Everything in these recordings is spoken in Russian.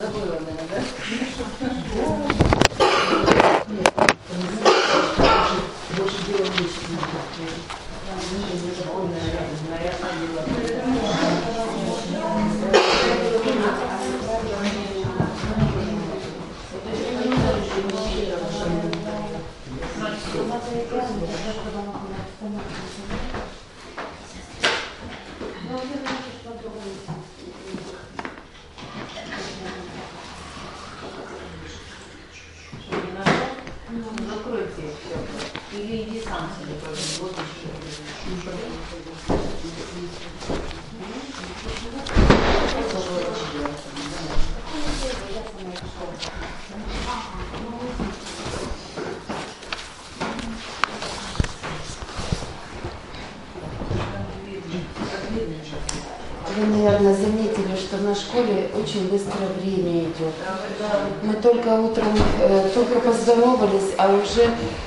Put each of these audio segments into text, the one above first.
Забыла, наверное, больше дело в личности. Закройте все. Или иди сам себе тоже. Вот Вы, наверное, заметили, что на школе очень быстро время идет. Мы только утром, только поздоровались, а уже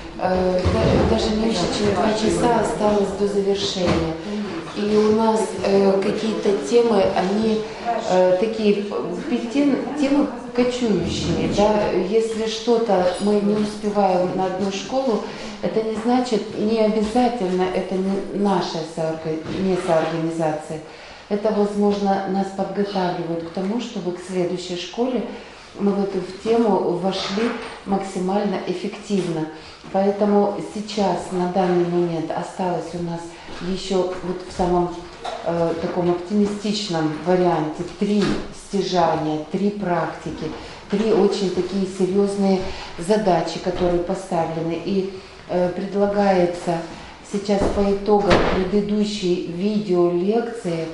даже меньше, чем 2 часа осталось до завершения. И у нас какие-то темы, они такие темы кочующие. Да? Если что-то мы не успеваем на одну школу, это не значит, не обязательно это не наша соорганизация. Это, возможно, нас подготавливает к тому, чтобы к следующей школе мы в эту тему вошли максимально эффективно. Поэтому сейчас, на данный момент, осталось у нас еще вот в самом таком оптимистичном варианте 3 стяжания, 3 практики, 3 очень такие серьезные задачи, которые поставлены. И предлагается сейчас по итогам предыдущей видеолекции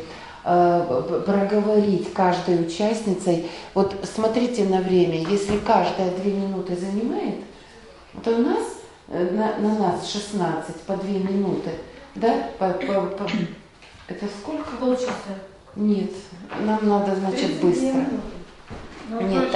проговорить каждой участницей. Вот смотрите на время, если каждая 2 минуты занимает, то у нас на нас 16 по 2 минуты, да? Это сколько? Полчаса. Нет, нам надо, значит, быстро. Нет,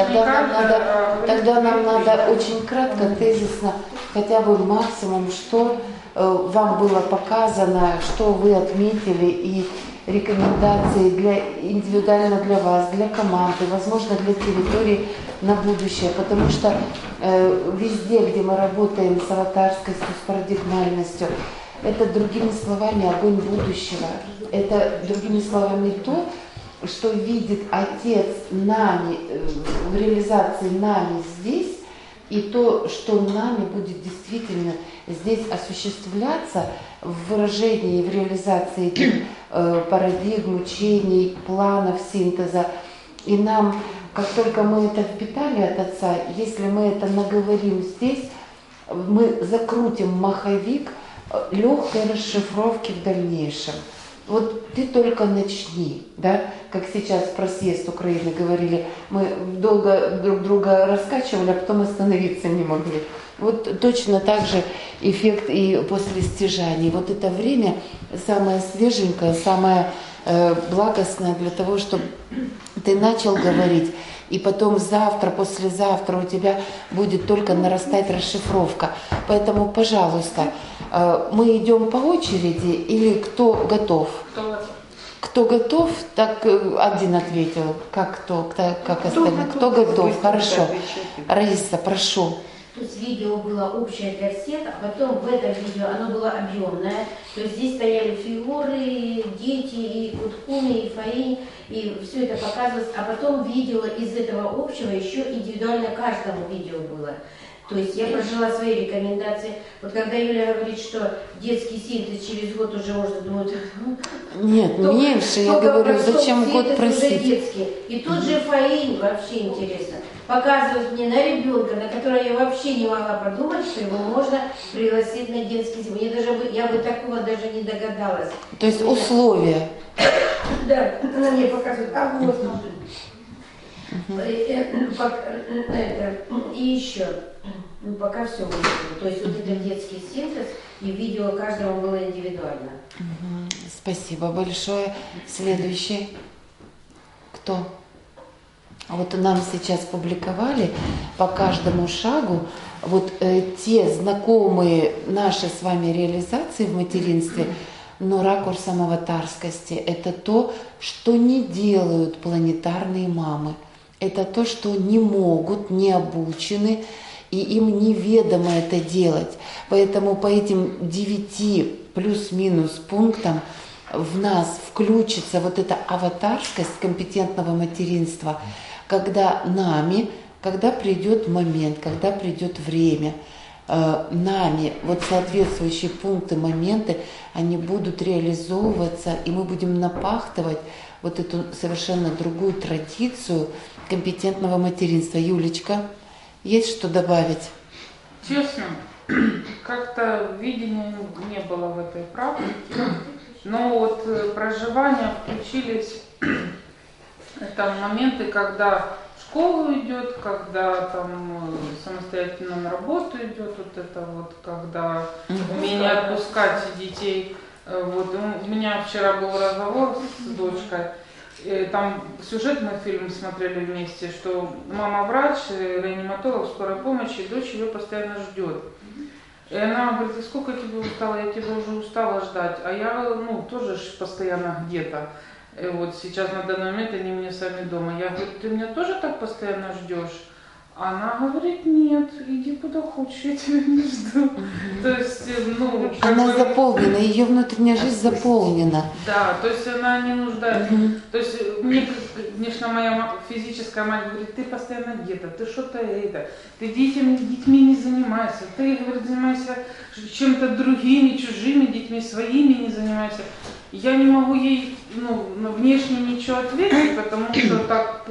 тогда нам надо очень кратко, тезисно, хотя бы максимум, что вам было показано, что вы отметили, и рекомендации индивидуально для вас, для команды, возможно, для территории на будущее. Потому что везде, где мы работаем с аватарскостью, с парадигмальностью, это, другими словами, огонь будущего. Это, другими словами, то, что видит Отец нами, в реализации нами здесь, и то, что нами будет действительно здесь осуществляться в выражении, в реализации этих парадигм, учений, планов синтеза. И нам, как только мы это впитали от Отца, если мы это наговорим здесь, мы закрутим маховик легкой расшифровки в дальнейшем. Вот ты только начни, да, как сейчас про съезд Украины говорили, мы долго друг друга раскачивали, а потом остановиться не могли. Вот точно так же эффект и после стяжаний. Вот это время самое свеженькое, самое благостное для того, чтобы ты начал говорить, и потом завтра, послезавтра у тебя будет только нарастать расшифровка. Поэтому, пожалуйста, мы идем по очереди или кто готов? Кто готов, так один ответил. Как остальные? Кто готов? Хорошо. Раиса, прошу. То есть видео было общее для всех, а потом в этом видео оно было объемное. То есть здесь стояли фигуры, дети, и Куткуми, и Фаинь, и все это показывалось. А потом видео из этого общего еще индивидуально каждому видео было. То есть я прожила свои рекомендации. Вот когда Юля говорит, что детский синтез через год уже можно думать... Нет, меньше. Я говорю, зачем год просить? И тот же Фаинь, вообще интересно, показывает мне на ребенка, на которого я вообще не могла подумать, что его можно пригласить на детский синтез. Я бы такого даже не догадалась. То есть условия. Да, она мне показывает, а вот... И еще, пока все было. То есть вот это детский синтез, и видео каждому было индивидуально. Спасибо большое. Следующий. Кто? Вот нам сейчас публиковали по каждому шагу вот те знакомые наши с вами реализации в материнстве, но ракурсом аватарскости. Это то, что не делают планетарные мамы. это то, что не могут, не обучены, и им неведомо это делать. Поэтому по этим 9 плюс-минус пунктам в нас включится вот эта аватарскость компетентного материнства, когда придет момент, когда придет время, нами вот соответствующие пункты, моменты, они будут реализовываться, и мы будем напахтывать вот эту совершенно другую традицию компетентного материнства. Юлечка, есть что добавить? Честно, как-то видения не было в этой практике, но вот проживания включились, это моменты, когда в школу идет, когда там самостоятельно на работу идет, вот это вот, когда умение отпускать детей. Вот у меня вчера был разговор с дочкой, там сюжетный фильм смотрели вместе, что мама врач, реаниматолог скорой помощи, и дочь ее постоянно ждет. И она говорит: сколько я тебя устала, я тебя уже устала ждать, а я тоже постоянно где-то. И вот сейчас на данный момент они у меня сами дома. Я говорю: ты меня тоже так постоянно ждешь? Она говорит: нет, иди куда хочешь, я тебя не жду. То есть, она заполнена, ее внутренняя жизнь заполнена. Да, то есть она не нуждается. То есть мне, конечно, моя физическая мать говорит: ты постоянно где-то, ты что-то ты детьми не занимайся, ты, говорит, занимайся чем-то другими, чужими детьми, своими не занимайся. Я не могу ей внешне ничего ответить, потому что так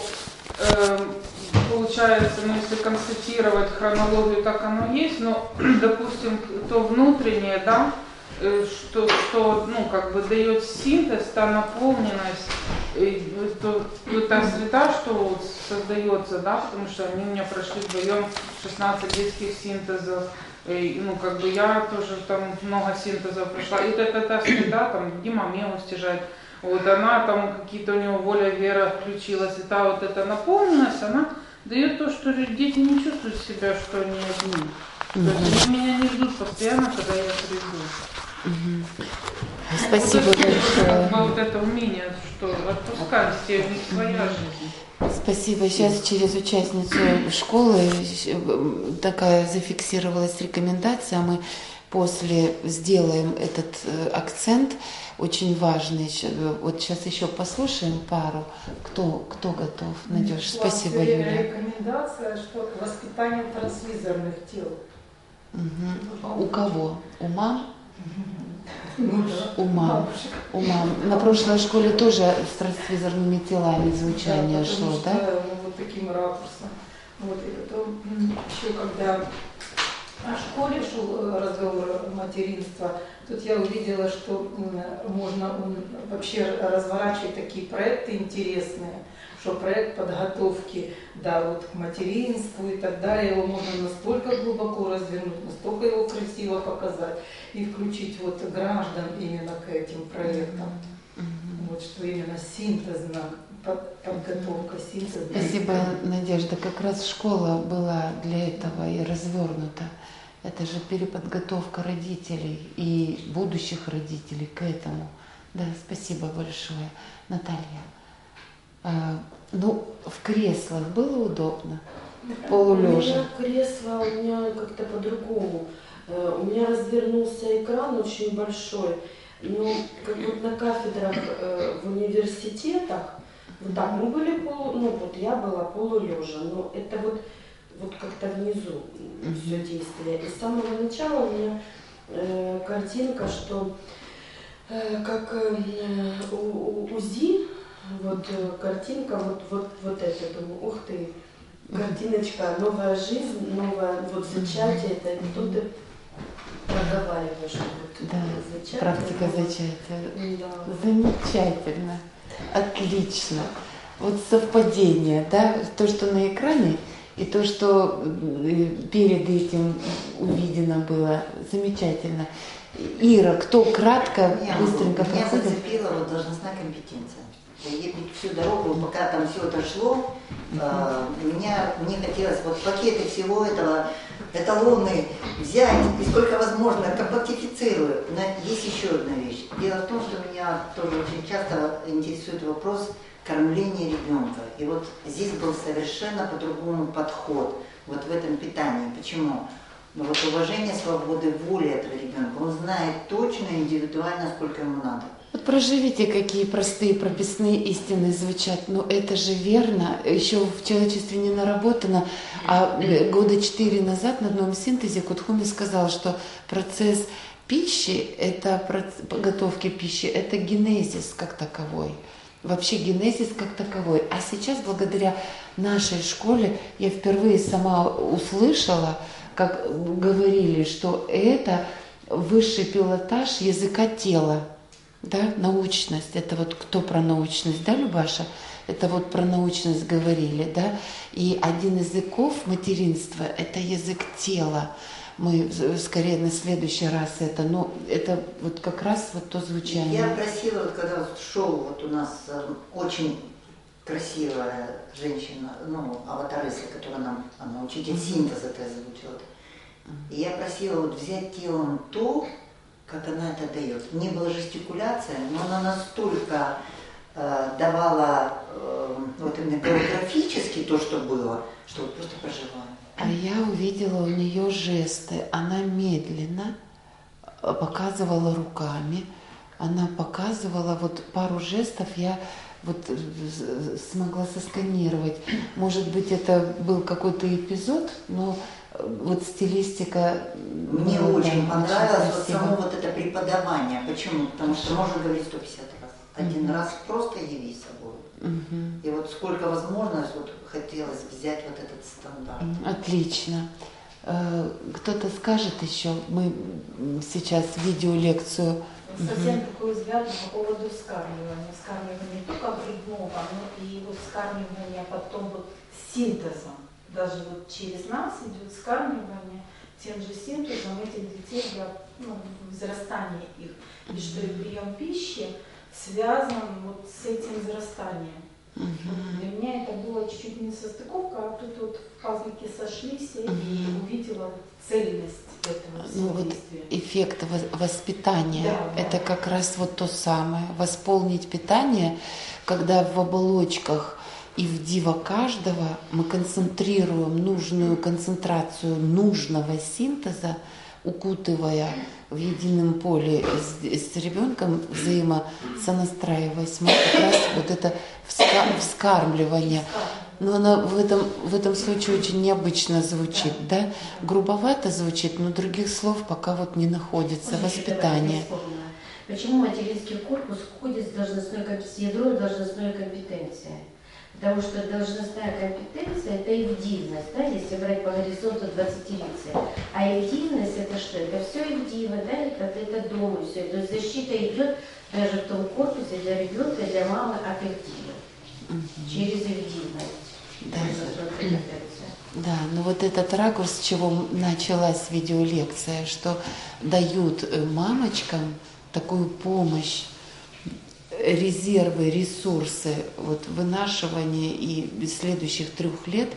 получается, если констатировать хронологию, так оно есть, но, допустим, то внутреннее, да, что дает синтез, та наполненность, та среда, что создается, да, потому что они у меня прошли вдвоем 16 детских синтезов, я тоже там много синтезов прошла, и та среда, там, Дима Мелу стяжает, вот она там, какие-то у него воля, вера включилась, и та вот эта наполненность, она дает то, что дети не чувствуют себя, что они одни. То есть они меня не ждут постоянно, когда я приду. Спасибо большое. Вот это умение, что отпускать, у них своя жизнь. Спасибо. Сейчас через участницу школы такая зафиксировалась рекомендация. Мы после сделаем этот акцент очень важный. Вот сейчас еще послушаем пару. Кто готов? Надюш, спасибо, Юля. Рекомендация, что воспитание трансвизорных тел. У кого? У мам? Да. У мам. На прошлой школе тоже с трансвизорными телами звучание шло, да? Вот таким ракурсом. Вот, и потом еще когда о школе шел разговор материнства, тут я увидела, что можно вообще разворачивать такие проекты интересные, что проект подготовки, к материнству и так далее, его можно настолько глубоко развернуть, настолько его красиво показать и включить граждан именно к этим проектам. Вот что именно синтезная подготовка, синтезная. Спасибо, Надежда. Как раз школа была для этого и развернута. Это же переподготовка родителей и будущих родителей к этому. Да, спасибо большое. Наталья, в креслах было удобно? Полулежа? Кресло у меня как-то по-другому. У меня развернулся экран очень большой, но как на кафедрах в университетах, мы были я была полулежа, но это как-то внизу все действие. И с самого начала у меня картинка, что как у УЗИ, картинка это, думаю, ух ты, картиночка, новая жизнь, новое зачатие, это кто ты проговариваешь. Зачатие. Практика зачатия. Да. Замечательно, отлично. Совпадение, да, то, что на экране, и то, что перед этим увидено было, замечательно. Ира, кто кратко, быстренько проходит? Меня зацепила должностная компетенция. Всю дорогу, пока там все это шло, мне хотелось пакеты всего этого, эталоны взять и сколько возможно, компактифицирую. Но есть еще одна вещь. Дело в том, что меня тоже очень часто интересует вопрос кормление ребенка. И вот здесь был совершенно по-другому подход вот в этом питании. Почему? Ну вот уважение свободы воли этого ребенка. Он знает точно, индивидуально, сколько ему надо. Вот проживите, какие простые прописные истины звучат. Но это же верно. Еще в человечестве не наработано. А года 4 назад на одном синтезе Кутхуми сказал, что процесс пищи, готовки пищи, это генезис как таковой. Вообще генезис как таковой. А сейчас, благодаря нашей школе, я впервые сама услышала, как говорили, что это высший пилотаж языка тела. Да, научность, это вот кто про научность, да, Любаша? Это вот про научность говорили, да? И один из языков материнства – это язык тела. Мы скорее на следующий раз это, но это вот как раз вот то звучание. Я просила, вот когда вот шоу, вот у нас очень красивая женщина, ну, аватаресса, которая она учитель синтеза это озвучила. И я просила вот взять телом то, как она это дает. Не было жестикуляция, но она настолько давала вот именно географически то, что было, что вот просто проживала. А я увидела у нее жесты. Она медленно показывала руками. Она показывала вот пару жестов. Я вот смогла сосканировать. Может быть, это был какой-то эпизод, но вот стилистика... Мне очень понравилось вот само вот это преподавание. Почему? Потому что можно говорить 150 раз. Один раз просто яви собой. И вот сколько возможно, вот хотелось взять вот этот стандарт. Отлично. Кто-то скажет еще, мы сейчас видеолекцию. Совсем такой взгляд по поводу вскармливания. Вскармливание не только грудного, но и вот вскармливание потом вот синтезом. Даже вот через нас идет вскармливание тем же синтезом этих детей для взрастания их. И что и прием пищи связан вот с этим взрастанием. Для меня это было чуть-чуть не состыковка, а тут вот пазлики сошлись, и увидела цельность этого всего действия. Вот эффект воспитания, это как раз вот то самое. Восполнить питание, когда в оболочках и в дива каждого мы концентрируем нужную концентрацию нужного синтеза, укутывая в едином поле с ребенком, взаимосонастраиваясь, мы как раз вот это вскармливание. Но она в этом случае очень необычно звучит, да? Грубовато звучит, но других слов пока вот не находится. Воспитание. Почему материнский корпус входит с ядром должностной компетенции? Потому что должностная компетенция – это эвдивность, да, если брать по горизонту 20-летия. А эвдивность – это что? Это все эвдиво, да, это дома все. То есть защита идет даже в том корпусе для ребенка, для мамы от эвдива. Через эвдивность. Да. Да, но вот этот ракурс, с чего началась видеолекция, что дают мамочкам такую помощь, резервы, ресурсы, вот вынашивание и следующих 3 лет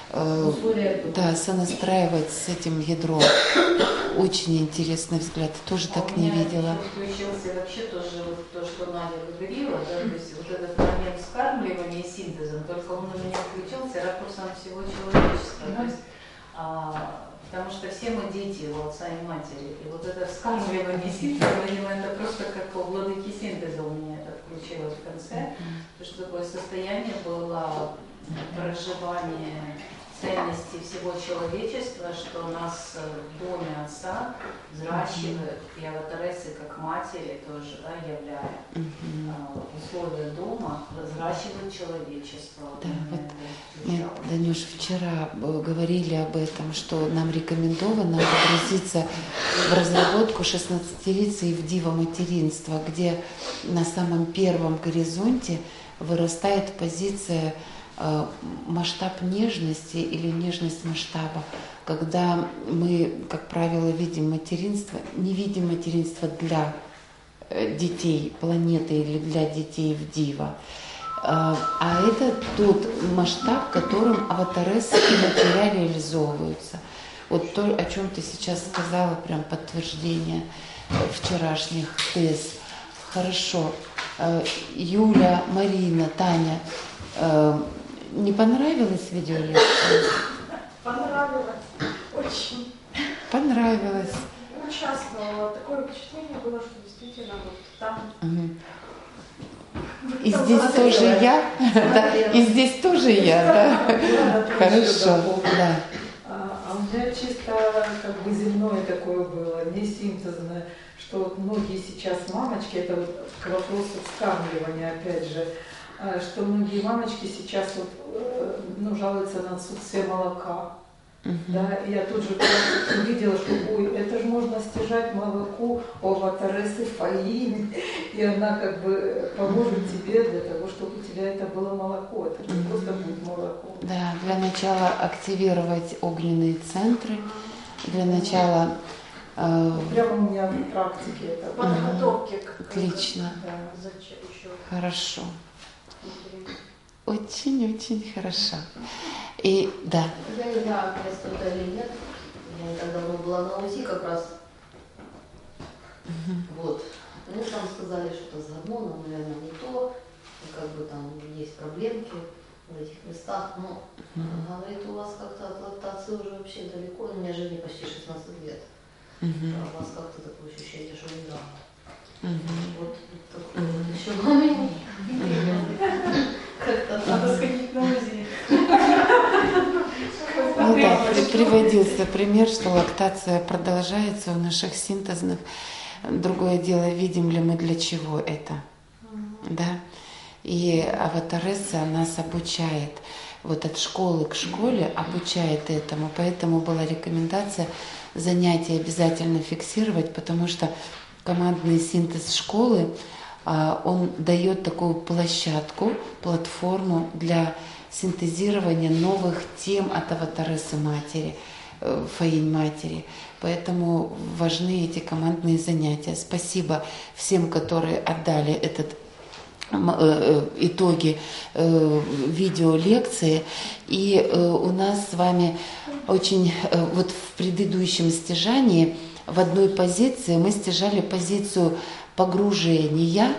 сонастраивать с этим ядром. Очень интересный взгляд, тоже так не видела. Включился вообще тоже вот то, что Надя говорила, да, то есть вот этот момент вскармливания и синтеза, только он у меня включился ракурсом всего человечества. То есть, потому что все мы дети его отца и матери. И вот это вскармливание синтеза, это просто как у владыки синтеза у меня это включилось в конце. Потому что такое состояние было проживание ценности всего человечества, что нас в доме отца взращивают, и аватарессы как матери тоже, да, являя условия дома, взращивают человечество. Да, вот мы, Данюш, вчера говорили об этом, что нам рекомендовано погрузиться в разработку 16-летия Ивдива материнства, где на самом первом горизонте вырастает позиция масштаб нежности или нежность масштаба, когда мы, как правило, видим материнство, не видим материнство для детей планеты или для детей Ивдива. А это тот масштаб, которым аватарессы и матеря реализовываются. Вот то, о чем ты сейчас сказала, прям подтверждение вчерашних тез. Хорошо. Юля, Марина, Таня, не понравилась видеолекция? Понравилось. Очень. Понравилось. Участвовала. Такое впечатление было, что действительно вот там... И здесь тоже я, да, и здесь тоже я, да. Хорошо, да. А у меня чисто как бы земное такое было, не синтезное, что вот многие сейчас мамочки, это вот к вопросу вскармливания опять же, что многие мамочки сейчас вот, ну, жалуются на отсутствие молока. Да, и я тут же увидела, что ой, это же можно стяжать молоко у аватарессы Фаины, и она как бы поможет тебе для того, чтобы у тебя это было молоко, это же просто будет молоко. Да, для начала активировать огненные центры, для начала... Прямо у меня в практике это. Подготовки к... Отлично. Да. Зачем еще? Хорошо. Очень-очень хорошо. И да. Я не знаю, опять это или нет. Я не так давно была на УЗИ как раз. Вот. Ну, там сказали, что с гормоном, наверное, не то. И как бы там есть проблемки в этих местах. Но, говорит, у вас как-то от лактации уже вообще далеко. У меня жене почти 16 лет. А у вас как-то такое ощущение, что не да. Вот такой вот еще момент. Как-то надо сходить на УЗИ. Ну да, приводился пример, что лактация продолжается у наших синтезных. Другое дело, видим ли мы для чего это. Да? И аватаресса нас обучает. Вот от школы к школе обучает этому. Поэтому была рекомендация занятия обязательно фиксировать, потому что командный синтез школы, он дает такую площадку, платформу для синтезирования новых тем от аватарессы матери, Фаинь матери. Поэтому важны эти командные занятия. Спасибо всем, которые отдали итоги видеолекции. И у нас с вами очень вот в предыдущем стяжании в одной позиции мы стяжали позицию погружения,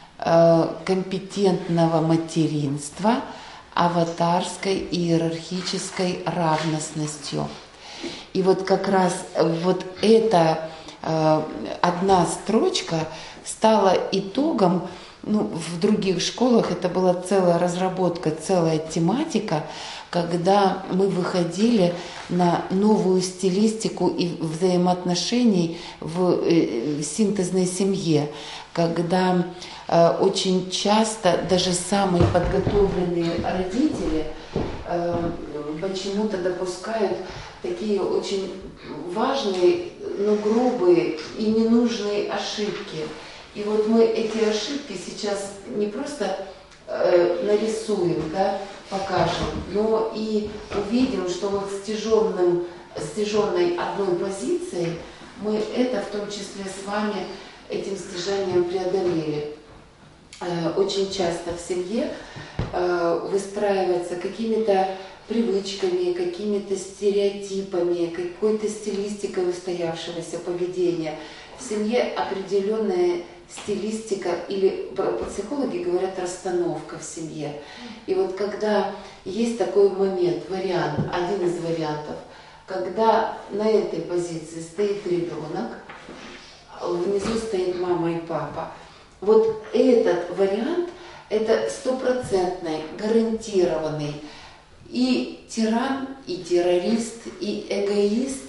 компетентного материнства, аватарской иерархической равностностью. И вот как раз вот эта одна строчка стала итогом, ну, в других школах это была целая разработка, целая тематика, когда мы выходили на новую стилистику и взаимоотношений в синтезной семье, когда очень часто даже самые подготовленные родители почему-то допускают такие очень важные, но грубые и ненужные ошибки. И вот мы эти ошибки сейчас не просто нарисуем, да, покажем, но и увидим, что вот стяженной одной позицией мы это в том числе с вами этим стяжанием преодолели. Очень часто в семье выстраивается какими-то привычками, какими-то стереотипами, какой-то стилистикой устоявшегося поведения. В семье определенная стилистика, или психологи говорят расстановка в семье. И вот когда есть такой момент, вариант, один из вариантов, когда на этой позиции стоит ребенок, внизу стоит мама и папа, вот этот вариант – это стопроцентный, гарантированный и тиран, и террорист, и эгоист,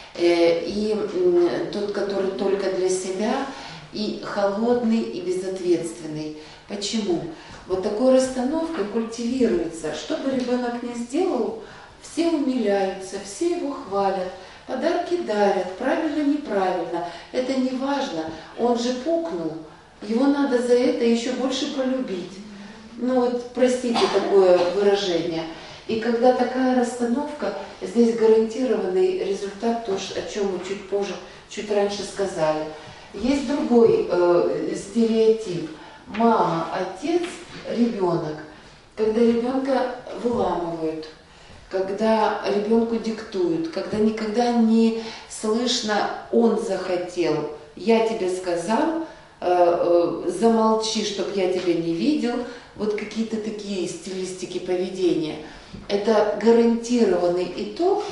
и тот, который только для себя, и холодный, и безответственный. Почему? Вот такой расстановкой культивируется. Что бы ребенок ни сделал, все умиляются, все его хвалят, подарки дарят, правильно, неправильно. Это не важно. Он же пукнул, его надо за это еще больше полюбить. Ну вот, простите такое выражение. И когда такая расстановка, здесь гарантированный результат, то, о чем мы чуть позже, чуть раньше сказали. Есть другой стереотип. Мама, отец, ребенок. Когда ребенка выламывают, когда ребенку диктуют, когда никогда не слышно «он захотел», «я тебе сказал», замолчи, чтобы я тебя не видел. Вот какие-то такие стилистики поведения. Это гарантированный итог.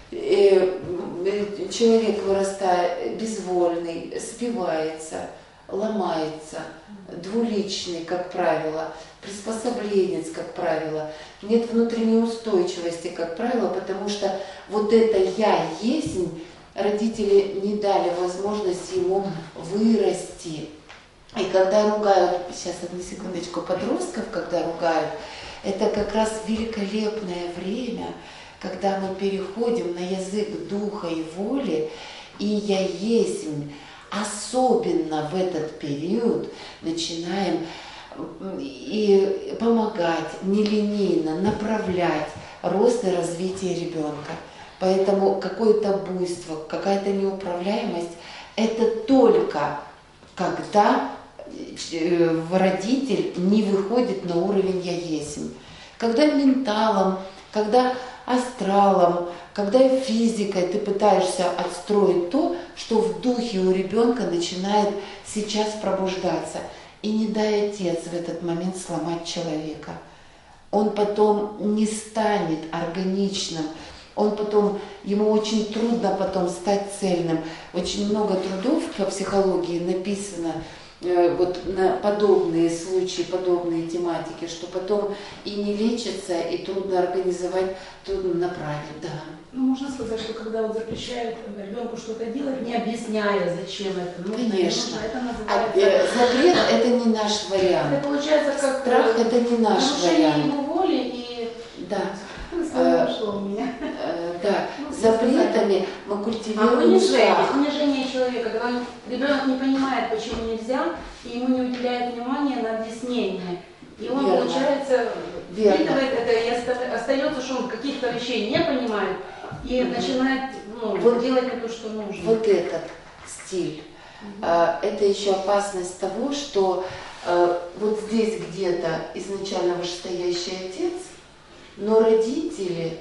Человек вырастает безвольный, спивается, ломается, двуличный, как правило, приспособленец, как правило, нет внутренней устойчивости, как правило, потому что вот это «я есть» родители не дали возможность ему вырасти. И когда ругают, сейчас одну секундочку, подростков, когда ругают, это как раз великолепное время, когда мы переходим на язык духа и воли, и «я есть», особенно в этот период начинаем и помогать нелинейно, направлять рост и развитие ребенка. Поэтому какое-то буйство, какая-то неуправляемость – это только когда родитель не выходит на уровень «я есть». Когда менталом, когда астралом, когда физикой ты пытаешься отстроить то, что в духе у ребенка начинает сейчас пробуждаться. И не дай отец в этот момент сломать человека. Он потом не станет органичным, ему очень трудно потом стать цельным. Очень много трудов по психологии написано вот на подобные случаи, подобные тематики, что потом и не лечится, и трудно организовать, трудно направить, да. Ну, можно сказать, что когда вот запрещают ребенку что-то делать, не объясняя, зачем это нужно, конечно. Это называется... Запрет – это не наш вариант. Это получается как... Страх – это не наш вариант. Нарушение его воли и... Да. Пошло у меня. Да, запретами мы культивируем страх. Унижение человека, когда ребенок не понимает, почему нельзя, и ему не уделяет внимания на объяснение. И он, верно, получается, впитывает это и остается, что он каких-то вещей не понимает и начинает вот, делать не то, что нужно. Вот этот стиль. Это еще опасность того, что вот здесь где-то изначально вышестоящий отец, но родители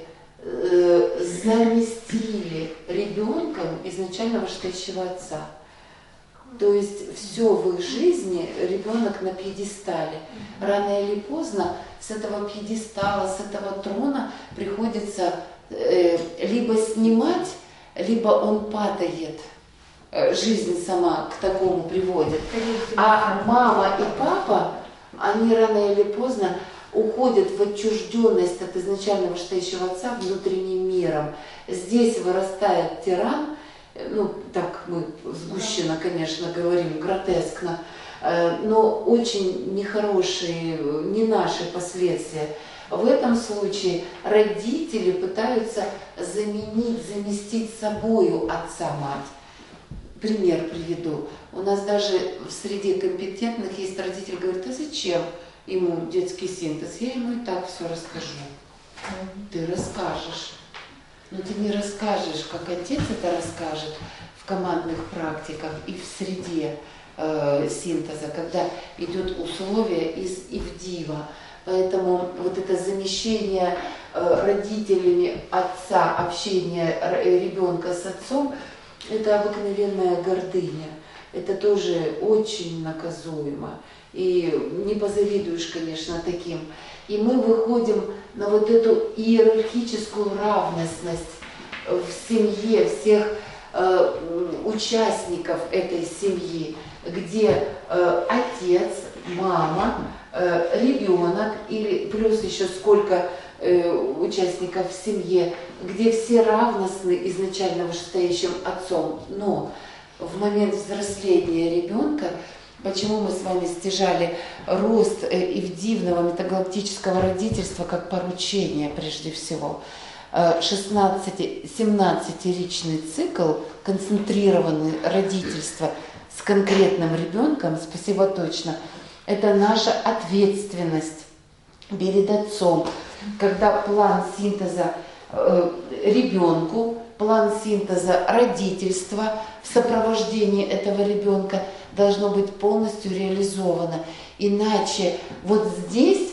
заместили ребенком изначально вышестоящего отца. То есть все в их жизни ребенок на пьедестале. Рано или поздно с этого пьедестала, с этого трона приходится либо снимать, либо он падает. Жизнь сама к такому приводит. А мама и папа, они рано или поздно уходят в отчужденность от изначально вышестоящего отца внутренним миром. Здесь вырастает тиран, ну так мы сгущенно, конечно, говорим, гротескно, но очень нехорошие, не наши последствия. В этом случае родители пытаются заместить собою отца-мать. Пример приведу. У нас даже в среде компетентных есть родители, говорят, а зачем ему детский синтез? Я ему и так все расскажу. Ты расскажешь. Но ты не расскажешь, как отец это расскажет в командных практиках и в среде синтеза, когда идет условие из Ивдива. Поэтому вот это замещение родителями отца, общение ребенка с отцом, это обыкновенная гордыня. Это тоже очень наказуемо. И не позавидуешь, конечно, таким. И мы выходим на вот эту иерархическую равностность в семье всех участников этой семьи, где отец, мама, ребенок или плюс еще сколько участников в семье, где все равностны изначально вышестоящим отцом. Но в момент взросления ребенка, почему мы с вами стяжали рост ивдивного метагалактического родительства как поручение прежде всего, 17-ричный цикл, концентрированное родительство с конкретным ребенком, спасибо точно, это наша ответственность перед отцом, когда план синтеза ребенку, план синтеза родительства в сопровождении этого ребенка должно быть полностью реализовано. Иначе вот здесь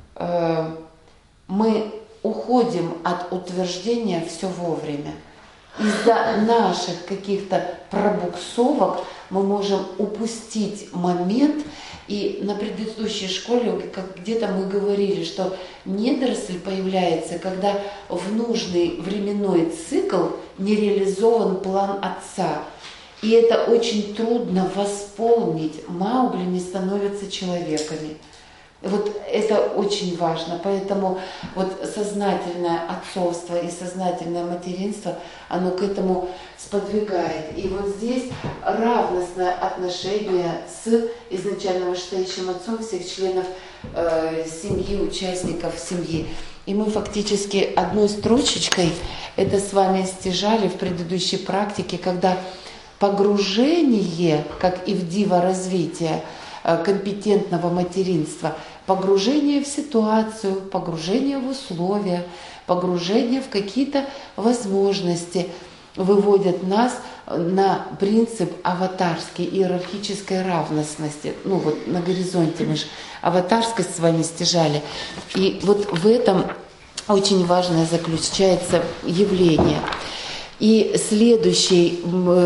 мы уходим от утверждения «все вовремя». из-за наших каких-то пробуксовок мы можем упустить момент. И на предыдущей школе где-то мы говорили, что недоросль появляется, когда в нужный временной цикл не реализован план отца. И это очень трудно восполнить. Маугли не становятся человеками. Вот это очень важно. Поэтому вот сознательное отцовство и сознательное материнство, оно к этому сподвигает. И вот здесь равностное отношение с изначально вышестоящим отцом всех членов семьи, участников семьи. И мы фактически одной строчечкой это с вами стяжали в предыдущей практике, когда погружение, как и в дива-развитие компетентного материнства, погружение в ситуацию, погружение в условия, погружение в какие-то возможности выводят нас на принцип аватарской иерархической равностности. Ну вот на горизонте мы же аватарскость с вами стяжали. И вот в этом очень важное заключается явление. И следующей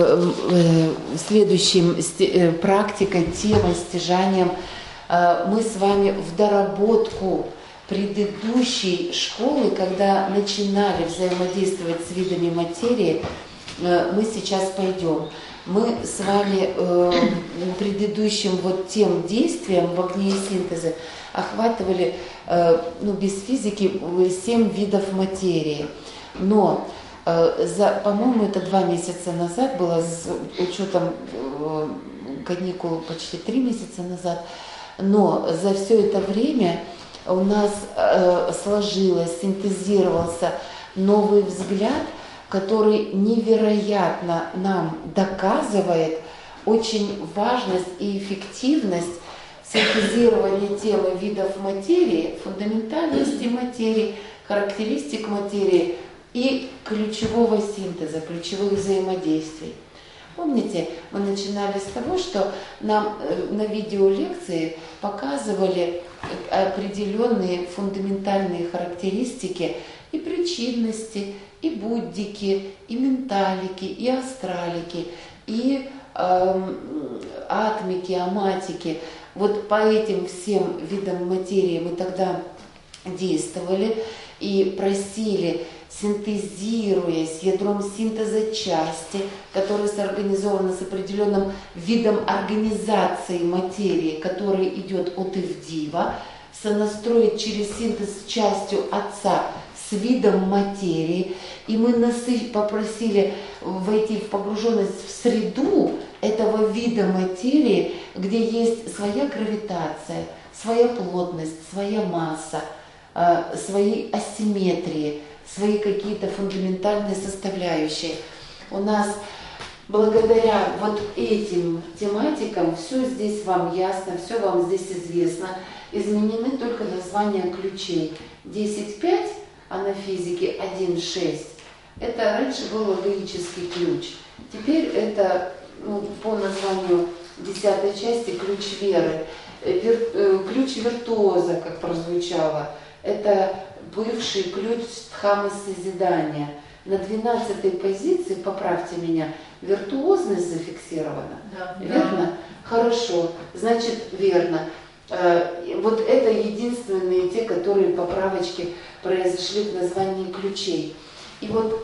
практикой, темой, стяжанием мы с вами в доработку предыдущей школы, когда начинали взаимодействовать с видами материи, мы сейчас пойдем. Мы с вами предыдущим вот тем действием в огне и синтезе охватывали, без физики, 7 видов материи. Но по-моему, это 2 месяца назад было, с учетом каникул почти 3 месяца назад, но за все это время у нас сложилось, синтезировался новый взгляд, который невероятно нам доказывает очень важность и эффективность синтезирования темы видов материи, фундаментальности материи, характеристик материи и ключевого синтеза, ключевых взаимодействий. Помните, мы начинали с того, что нам на видеолекции показывали определенные фундаментальные характеристики и причинности, и буддики, и менталики, и астралики, и атмики, аматики. Вот по этим всем видам материи мы тогда действовали и просили, синтезируясь ядром синтеза части, которые соорганизованы с определенным видом организации материи, который идет от Ивдива, сонастроить через синтез с частью Отца с видом материи. И мы попросили войти в погруженность в среду этого вида материи, где есть своя гравитация, своя плотность, своя масса, свои асимметрии, свои какие-то фундаментальные составляющие. У нас благодаря вот этим тематикам все здесь вам ясно, все вам здесь известно. Изменены только названия ключей. 10.5, а на физике 1.6. Это раньше был логический ключ. Теперь это по названию 10-й части ключ веры. Ключ виртуоза, как прозвучало. Это бывший ключ Дхаммы созидания. На 12-й позиции, поправьте меня, виртуозность зафиксирована. Да. Верно? Да. Хорошо, значит верно. Вот это единственные те, которые поправочки произошли в названии ключей. И вот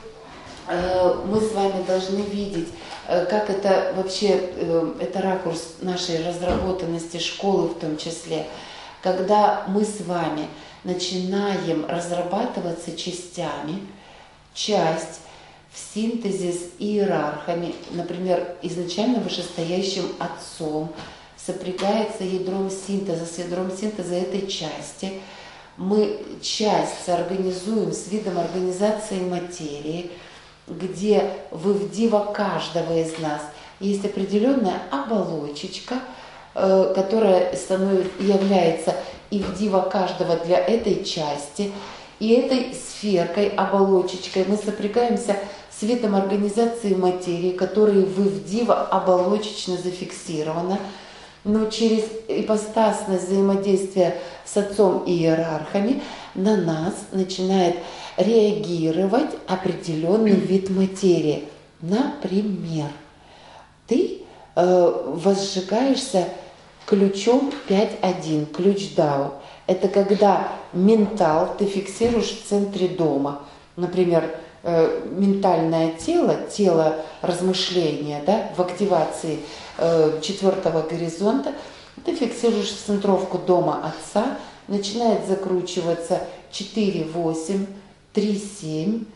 мы с вами должны видеть, как это вообще, это ракурс нашей разработанности школы в том числе, когда мы с вами начинаем разрабатываться частями, часть в синтезе с иерархами, например, изначально вышестоящим отцом, сопрягается ядром синтеза, с ядром синтеза этой части. Мы часть соорганизуем с видом организации материи, где в ивдива каждого из нас есть определенная оболочечка, которая является ивдива каждого для этой части. И этой сферкой, оболочечкой мы сопрягаемся с видом организации материи, которая в ивдива оболочечно зафиксирована, но через ипостасное взаимодействие с отцом и иерархами на нас начинает реагировать определенный вид материи. Например, ты возжигаешься ключом 5.1, ключ Дао. Это когда ментал ты фиксируешь в центре дома. Например, ментальное тело, тело размышления, да, в активации 4-го горизонта, ты фиксируешь центровку дома Отца, начинает закручиваться 4-8, 3-7,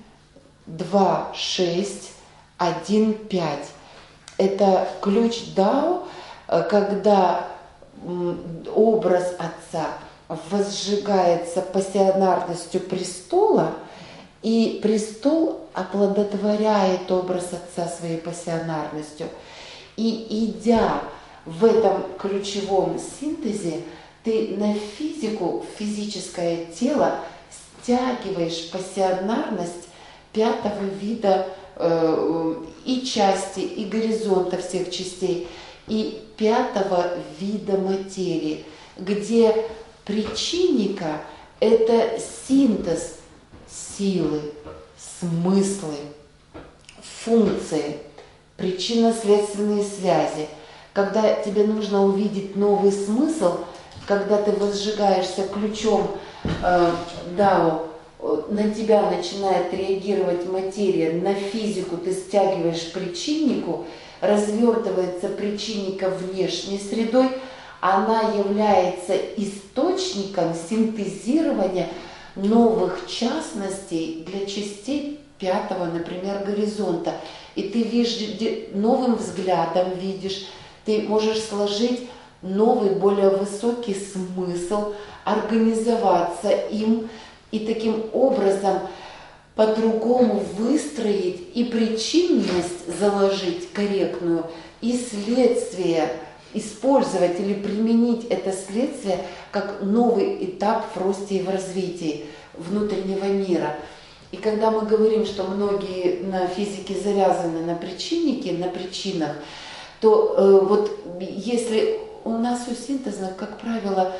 2-6, 1-5. Это ключ Дао, когда образ Отца возжигается пассионарностью престола, и престол оплодотворяет образ Отца своей пассионарностью. И идя в этом ключевом синтезе, ты на физику, физическое тело стягиваешь пассионарность 5-го вида и части, и горизонта всех частей, и 5-го вида материи, где причинника – это синтез силы, смыслы, функции, причинно-следственные связи. Когда тебе нужно увидеть новый смысл, когда ты возжигаешься ключом Дао, на тебя начинает реагировать материя, на физику ты стягиваешь причиннику, развертывается причинника внешней средой, она является источником синтезирования новых частностей для частей 5-го, например, горизонта. И ты видишь, новым взглядом видишь, ты можешь сложить новый, более высокий смысл, организоваться им и таким образом по-другому выстроить и причинность заложить корректную, и следствие использовать или применить это следствие как новый этап в росте и в развитии внутреннего мира. И когда мы говорим, что многие на физике завязаны на причиннике, на причинах, то вот если у нас у синтеза, как правило,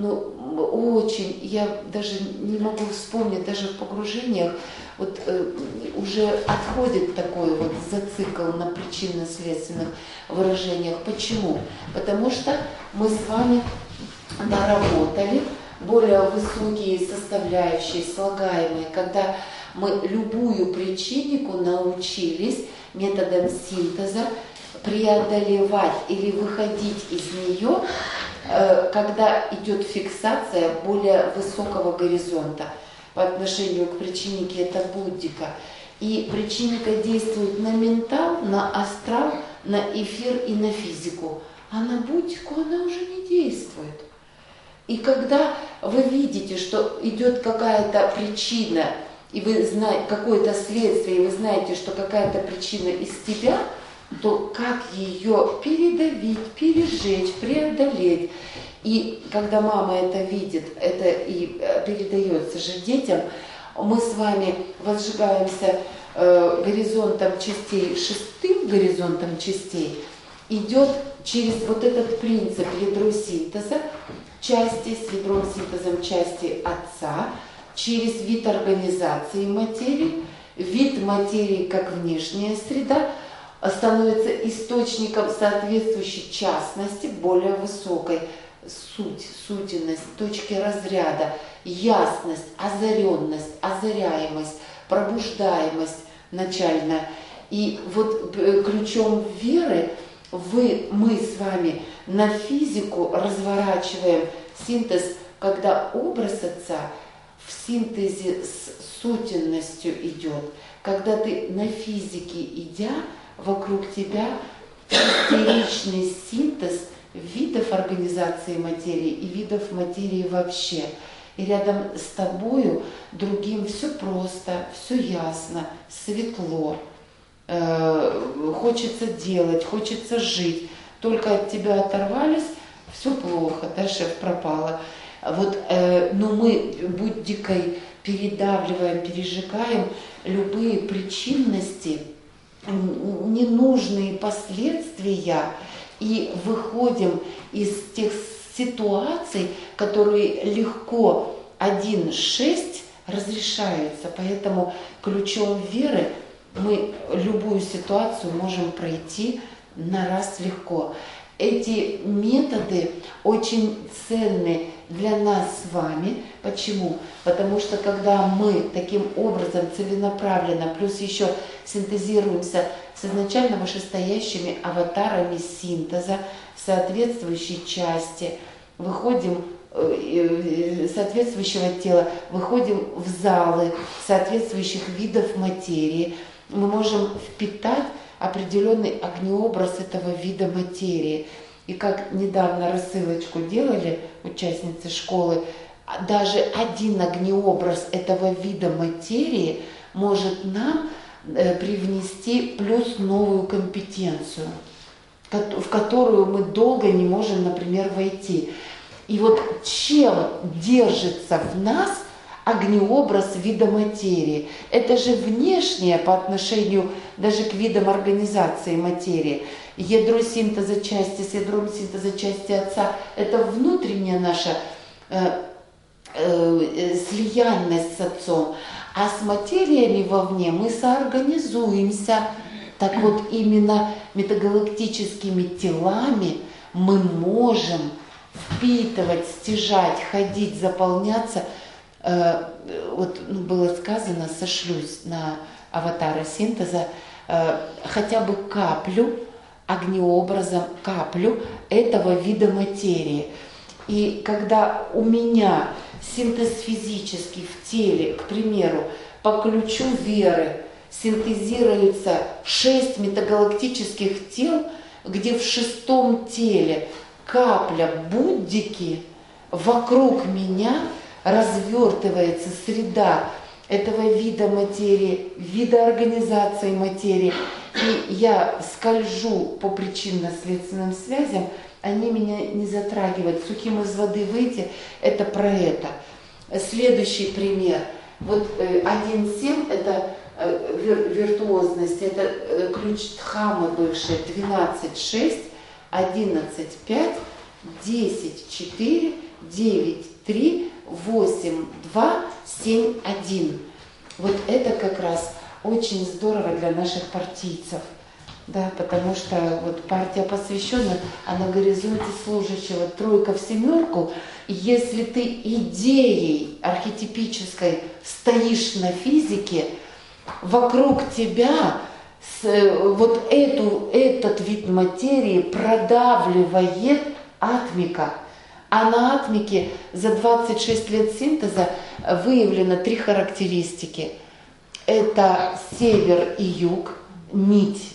очень, я даже не могу вспомнить, даже в погружениях, вот уже отходит такой вот зацикл на причинно-следственных выражениях. Почему? Потому что мы с вами доработали более высокие составляющие, слагаемые, когда мы любую причиннику научились методом синтеза преодолевать или выходить из нее, когда идет фиксация более высокого горизонта. По отношению к причиннике это буддика. И причинника действует на ментал, на астрал, на эфир и на физику. А на буддику она уже не действует. И когда вы видите, что идет какая-то причина, и вы знаете какое-то следствие, и вы знаете, что какая-то причина из тебя, то как ее передавить, пережечь, преодолеть. И когда мама это видит, это и передается же детям, мы с вами возжигаемся горизонтом частей, 6-м горизонтом частей, идет через вот этот принцип ядро синтеза, части с ядром синтезом части Отца, через вид организации материи, вид материи как внешняя среда, становится источником соответствующей частности, более высокой, сутенность, точки разряда, ясность, озаренность, озаряемость, пробуждаемость начальная. И вот ключом веры мы с вами на физику разворачиваем синтез, когда образ Отца в синтезе с сутенностью идет, когда ты на физике идя, вокруг тебя истеричный синтез видов организации материи и видов материи вообще. И рядом с тобою другим все просто, все ясно, светло. Хочется делать, хочется жить. Только от тебя оторвались, все плохо, да, шеф, пропало. Вот, но мы буддикой передавливаем, пережигаем любые причинности, ненужные последствия и выходим из тех ситуаций, которые легко 1.6 разрешаются, поэтому ключом веры мы любую ситуацию можем пройти на раз легко. Эти методы очень ценны для нас с вами. Почему? Потому что когда мы таким образом целенаправленно, плюс еще синтезируемся с изначально вышестоящими аватарами синтеза в соответствующей части, выходим соответствующего тела, выходим в залы соответствующих видов материи, мы можем впитать определенный огнеобраз этого вида материи. И как недавно рассылочку делали участницы школы, даже один огнеобраз этого вида материи может нам привнести плюс новую компетенцию, в которую мы долго не можем, например, войти. И вот чем держится в нас огнеобраз вида материи? Это же внешнее по отношению даже к видам организации материи. Ядро синтеза части с ядром синтеза части Отца – это внутренняя наша слиянность с Отцом. А с материями вовне мы соорганизуемся. Так вот, именно метагалактическими телами мы можем впитывать, стяжать, ходить, заполняться. Вот было сказано, сошлюсь на аватара синтеза, хотя бы каплю, огнеобразом каплю этого вида материи. И когда у меня синтез физический в теле, к примеру, по ключу веры синтезируется 6 метагалактических тел, где в 6-м теле капля буддики, вокруг меня развертывается среда этого вида материи, вида организации материи, и я скольжу по причинно-следственным связям, они меня не затрагивают. Сухим из воды выйти – это про это. Следующий пример. Вот 1.7 – это виртуозность, это ключ Дхаммы бывший, 12.6, 11.5, 10.4, 9.3, 8.2, 7.1. Вот это как раз очень здорово для наших партийцев. Да, потому что вот партия посвященных, а на горизонте служащего тройка в семерку. Если ты идеей архетипической стоишь на физике, вокруг тебя вот этот вид материи продавливает атмика. А на атмике за 26 лет синтеза выявлено 3 характеристики. Это север и юг, нить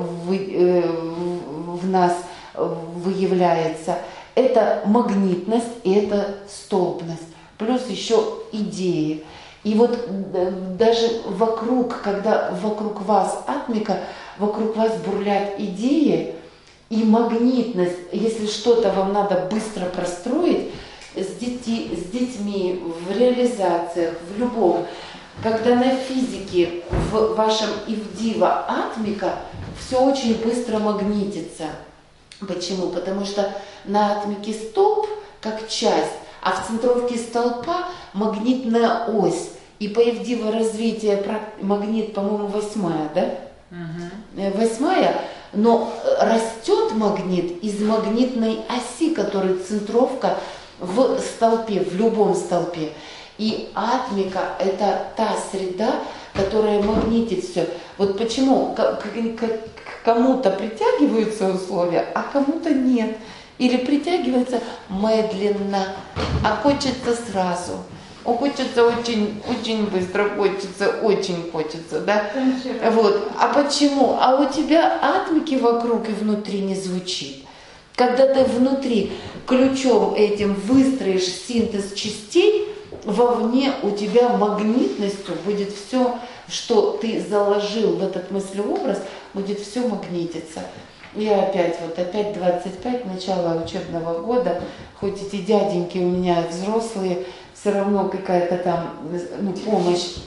в нас выявляется. Это магнитность и это столбность. Плюс еще идеи. И вот даже вокруг, когда вокруг вас атмика, вокруг вас бурлят идеи и магнитность, если что-то вам надо быстро простроить, с детьми, в реализациях, в любом, когда на физике в вашем ивдива атмика все очень быстро магнитится. Почему? Потому что на атмике столб как часть, а в центровке столпа магнитная ось. И по ивдива развития магнит, по-моему, 8-я, да? 8-я, но растет магнит из магнитной оси, которая центровка в столпе, в любом столпе. И атмика – это та среда, которая магнитит все. Вот почему кому-то притягиваются условия, а кому-то нет. Или притягивается медленно, а хочется сразу. Хочется очень, очень быстро, очень хочется, да? Вот. А почему? А у тебя атмики вокруг и внутри не звучит. Когда ты внутри ключом этим выстроишь синтез частей, вовне у тебя магнитностью будет все, что ты заложил в этот мыслеобраз, будет все магнититься. И опять 25, начало учебного года, хоть эти дяденьки у меня взрослые, все равно какая-то там помощь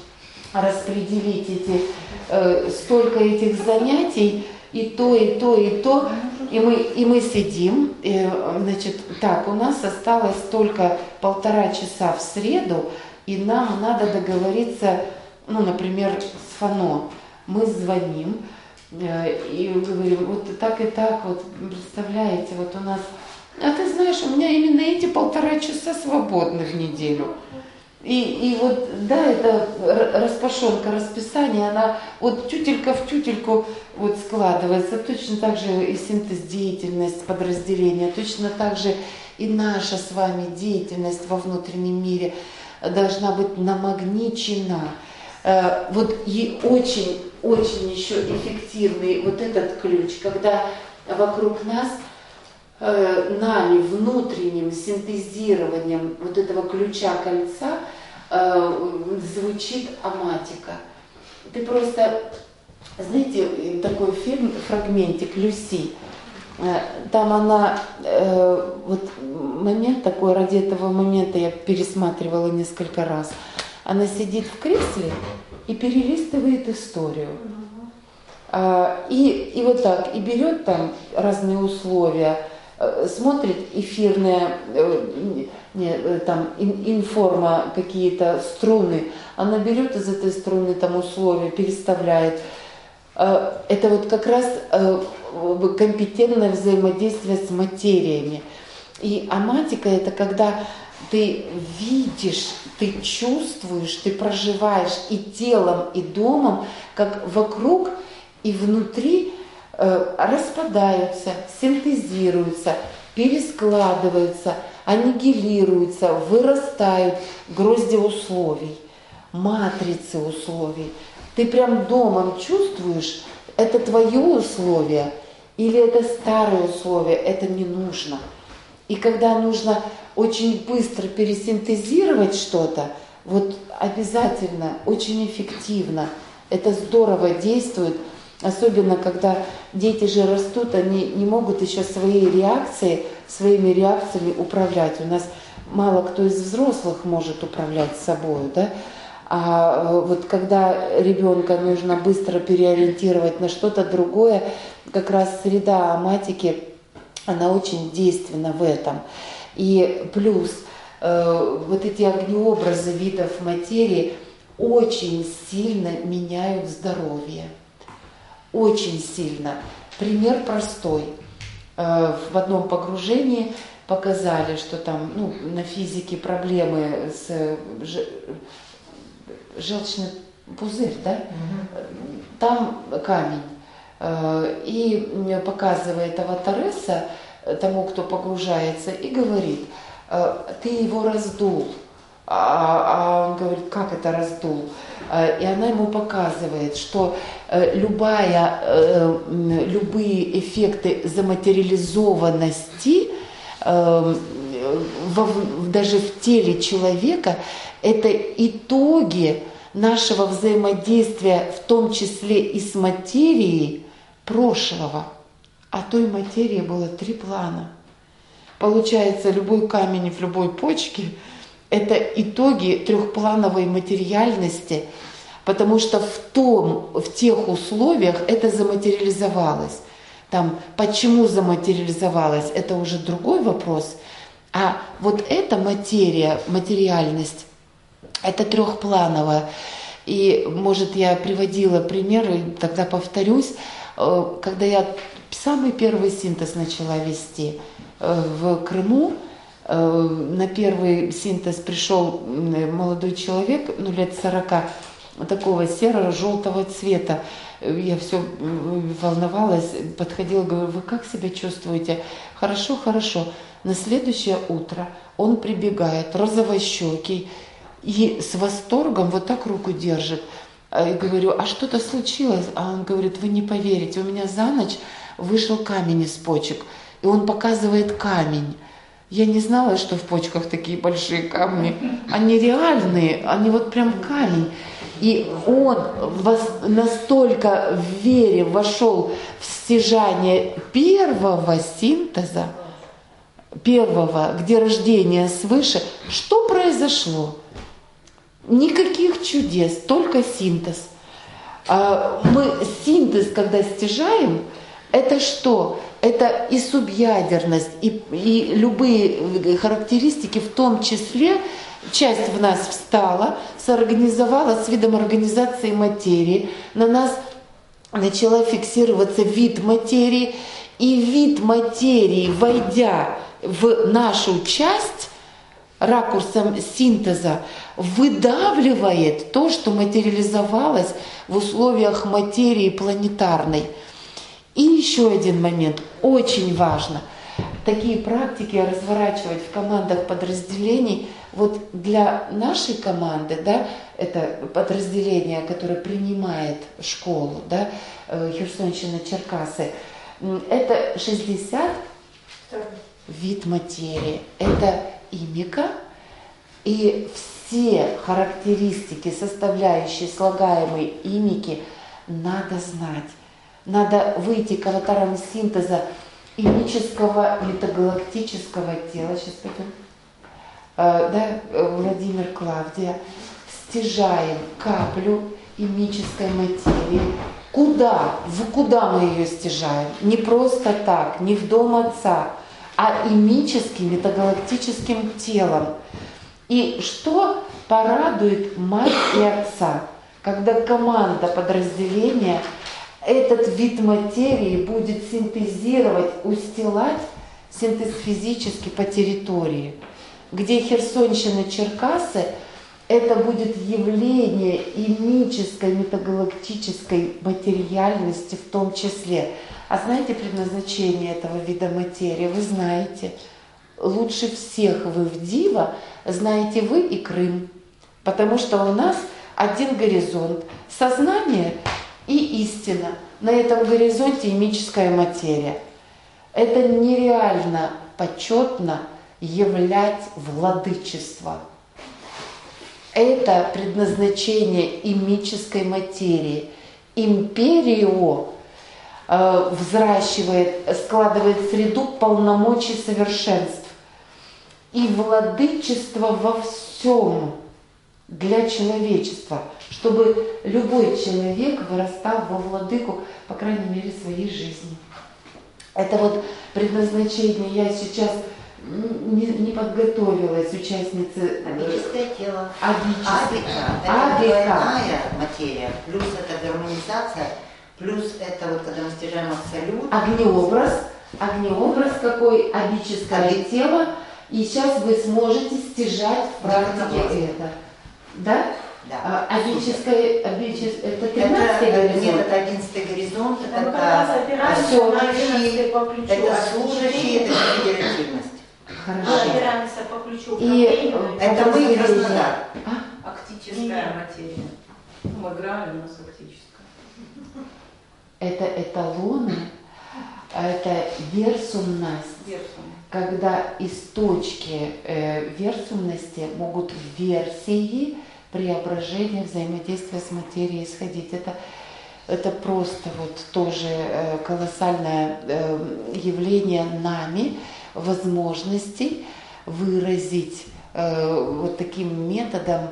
распределить столько этих занятий, и то, и то, и то. И мы сидим, и, значит, так, у нас осталось только 1,5 часа в среду, и нам надо договориться, ну, например, с Фано. Мы звоним и говорим, вот так и так, вот, представляете, вот у нас... А ты знаешь, у меня именно эти 1,5 часа свободны в неделю. И вот, да, это распашонка расписания, она вот тютелька в тютельку вот складывается. Точно так же и синтез деятельность подразделения, точно так же и наша с вами деятельность во внутреннем мире должна быть намагничена. Вот и очень еще эффективный вот этот ключ, когда вокруг нас нами внутренним синтезированием вот этого ключа кольца звучит аматика. Ты просто, знаете, такой фильм, фрагментик Люси, там она, вот момент такой, ради этого момента я пересматривала несколько раз, она сидит в кресле и перелистывает историю. И вот так, и берет там разные условия, смотрит эфирные, там, информа, какие-то струны, она берет из этой струны там условия, переставляет. Это вот как раз компетентное взаимодействие с материями. И аматика — это когда ты видишь, ты чувствуешь, ты проживаешь и телом, и домом, как вокруг и внутри распадаются, синтезируются, перескладываются, аннигилируются, вырастают грозди условий, матрицы условий. Ты прям домом чувствуешь, это твое условие или это старые условия, это не нужно. И когда нужно очень быстро пересинтезировать что-то, вот обязательно, очень эффективно, это здорово действует. Особенно, когда дети же растут, они не могут еще своими реакциями управлять. У нас мало кто из взрослых может управлять собой, да? А вот когда ребенка нужно быстро переориентировать на что-то другое, как раз среда аматики, она очень действенна в этом. И плюс вот эти огнеобразы видов материи очень сильно меняют здоровье. Очень сильно. Пример простой. В одном погружении показали, что там на физике проблемы с желчный пузырь, да? Там камень. И показывает аватаресса тому, кто погружается, и говорит, ты его раздул. А он говорит, как это раздул? И она ему показывает, что любые эффекты заматериализованности даже в теле человека это итоги нашего взаимодействия, в том числе и с материей прошлого. А той материи было 3 плана. Получается, любой камень в любой почке – это итоги трехплановой материальности, потому что в тех условиях это заматериализовалось. Там, почему заматериализовалось, это уже другой вопрос. А вот эта материя, материальность, это трехплановая. И, может, я приводила примеры, тогда повторюсь, когда я самый первый синтез начала вести в Крыму, на первый синтез пришел молодой человек, лет 40, такого серо-желтого цвета. Я все волновалась, подходила, говорю, вы как себя чувствуете? Хорошо, хорошо. На следующее утро он прибегает, розовощекий, и с восторгом вот так руку держит. И говорю, а что-то случилось? А он говорит, вы не поверите, у меня за ночь вышел камень из почек. И он показывает камень. Я не знала, что в почках такие большие камни. Они реальные, они вот прям камень. И он настолько в вере вошел в стяжание первого синтеза, первого, где рождение свыше. Что произошло? Никаких чудес, только синтез. Мы синтез, когда стяжаем, это что? это и субъядерность, и любые характеристики, в том числе часть в нас встала, соорганизовала с видом организации материи, на нас начала фиксироваться вид материи, и вид материи, войдя в нашу часть, ракурсом синтеза, выдавливает то, что материализовалось в условиях материи планетарной. И еще один момент, очень важно, такие практики разворачивать в командах подразделений. Вот для нашей команды, да, это подразделение, которое принимает школу, да, Херсонщина, Черкасы, это 60 вид материи, это имика, и все характеристики, составляющие слагаемой имики, надо знать. Надо выйти к аватарам синтеза имического метагалактического тела. Сейчас пойдем. Да, Владимир, Клавдия. Стяжаем каплю имической материи. Куда мы ее стяжаем? Не просто так, не в дом отца, а имическим метагалактическим телом. И что порадует мать и отца, когда команда подразделения этот вид материи будет синтезировать, устилать синтез физически по территории, где Херсонщина, Черкасы, это будет явление имической, метагалактической материальности в том числе. А знаете предназначение этого вида материи? Вы знаете. Лучше всех вы в Диво знаете вы и Крым. Потому что у нас один горизонт. Сознание и истина. На этом горизонте имическая материя. Это нереально почетно являть владычество. Это предназначение имической материи. Империо взращивает, складывает среду полномочий совершенств. И владычество во всем для человечества, чтобы любой человек вырастал во владыку, по крайней мере, своей жизни. Это вот предназначение. Я сейчас не подготовилась, участницы. Адическое тело. Это двойная материя, плюс это гармонизация, плюс это вот когда мы стяжаем абсолют. Огнеобраз какой, адическое тело. И сейчас вы сможете стяжать в практике это. Да? Да. Адическое, это 13-й горизонт? Нет, это 11-й горизонт, это служащий, это федеративность. Хорошо. Опирается по ключу. И это мы и Краснодар. Актическая материя. Мы играли, у нас актическая. Это эталоны, это версумность. Когда из точки версумности могут в версии преображения, взаимодействия с материей исходить. Это просто вот тоже колоссальное явление нами возможностей выразить вот таким методом,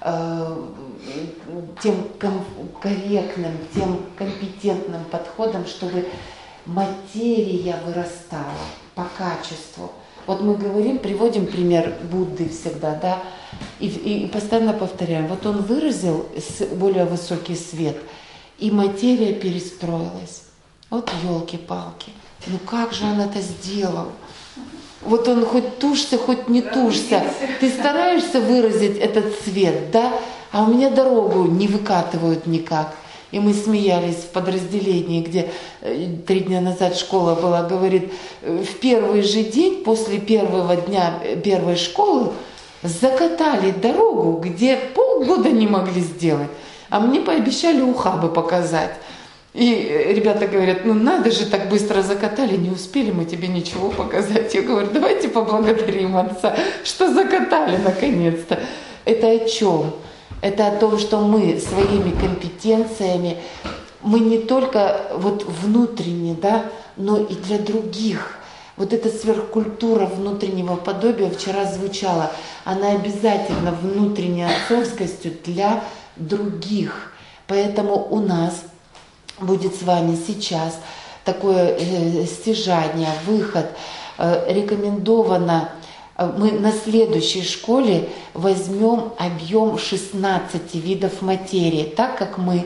тем корректным, тем компетентным подходом, чтобы материя вырастала по качеству. Вот мы говорим, приводим пример Будды всегда, да, и постоянно повторяем. Вот он выразил более высокий свет, и материя перестроилась. Вот елки-палки. Ну как же он это сделал? Вот он хоть тушься, хоть не тушься. Ты стараешься выразить этот цвет, да? А у меня дорогу не выкатывают никак. И мы смеялись в подразделении, где 3 дня назад школа была, говорит, в первый же день после первого дня первой школы закатали дорогу, где полгода не могли сделать. А мне пообещали ухабы показать. И ребята говорят, ну надо же, так быстро закатали, не успели мы тебе ничего показать. Я говорю, давайте поблагодарим отца, что закатали наконец-то. Это о чем? Это о том, что мы своими компетенциями, мы не только вот внутренне, да, но и для других. Вот эта сверхкультура внутреннего подобия вчера звучала, она обязательно внутренней отцовскостью для других. Поэтому у нас будет с вами сейчас такое стяжание, выход. Рекомендовано, мы на следующей школе возьмем объем 16 видов материи, так как мы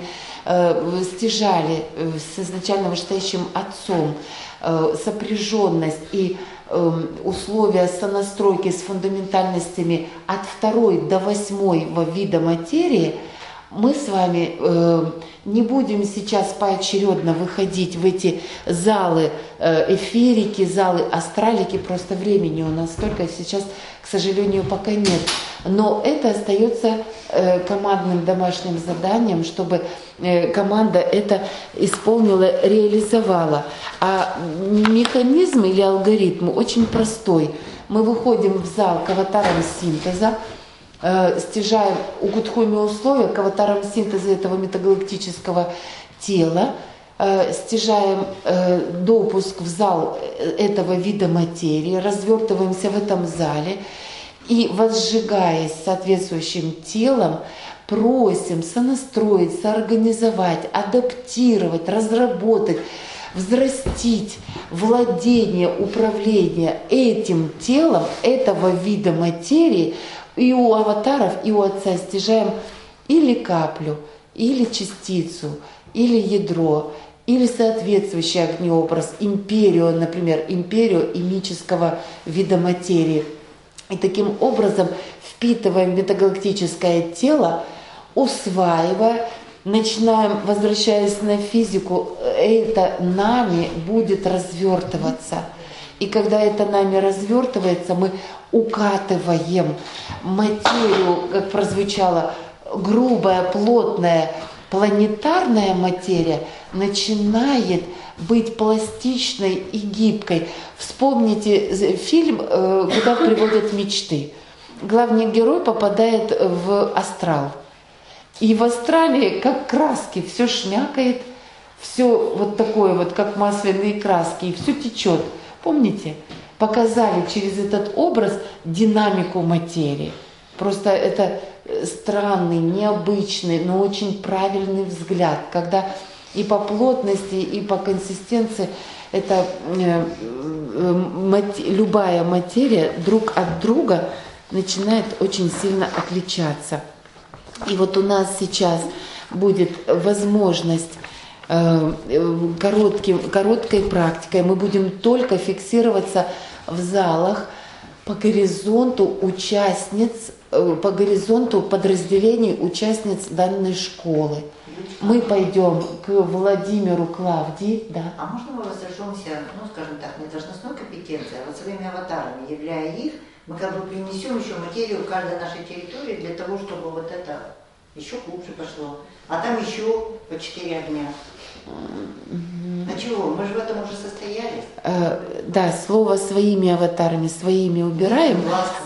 стяжали с изначально вышестоящим отцом сопряженность и условия сонастройки с фундаментальностями от 2 до 8 вида материи, мы с вами не будем сейчас поочередно выходить в эти залы эфирики, залы астралики, просто времени у нас столько сейчас, к сожалению, пока нет. Но это остается командным домашним заданием, чтобы команда это исполнила, реализовала. А механизм или алгоритм очень простой. Мы выходим в зал к аватарам синтеза, стяжаем у Гудхоми условия к аватарам синтеза этого метагалактического тела, стяжаем допуск в зал этого вида материи, развертываемся в этом зале и, возжигаясь соответствующим телом, просим сонастроить, соорганизовать, адаптировать, разработать, взрастить владение, управление этим телом, этого вида материи. И у аватаров, и у Отца стяжаем или каплю, или частицу, или ядро, или соответствующий огнеобраз, империю, например, империю имического вида материи. И таким образом впитываем метагалактическое тело, усваивая, начинаем, возвращаясь на физику, это нами будет развертываться. И когда это нами развертывается, мы укатываем материю, как прозвучало, грубая, плотная, планетарная материя начинает быть пластичной и гибкой. Вспомните фильм «Куда приводят мечты». Главный герой попадает в астрал. И в астрале, как краски, все шмякает, все вот такое вот, как масляные краски, и все течет. Помните? Показали через этот образ динамику материи. Просто это странный, необычный, но очень правильный взгляд, когда и по плотности, и по консистенции это любая материя друг от друга начинает очень сильно отличаться. И вот у нас сейчас будет возможность короткой практикой. Мы будем только фиксироваться в залах по горизонту участниц, по горизонту подразделений участниц данной школы. Мы пойдем к Владимиру Клавдии, да. А можно мы воздержимся, ну, скажем так, не должностной компетенции, а вот своими аватарами, являя их, мы как бы принесем еще материю в каждой нашей территории для того, чтобы вот это еще глубже пошло. А там еще по 4 огня. А чего? Мы же в этом уже состоялись. Да, слово своими аватарами, своими убираем.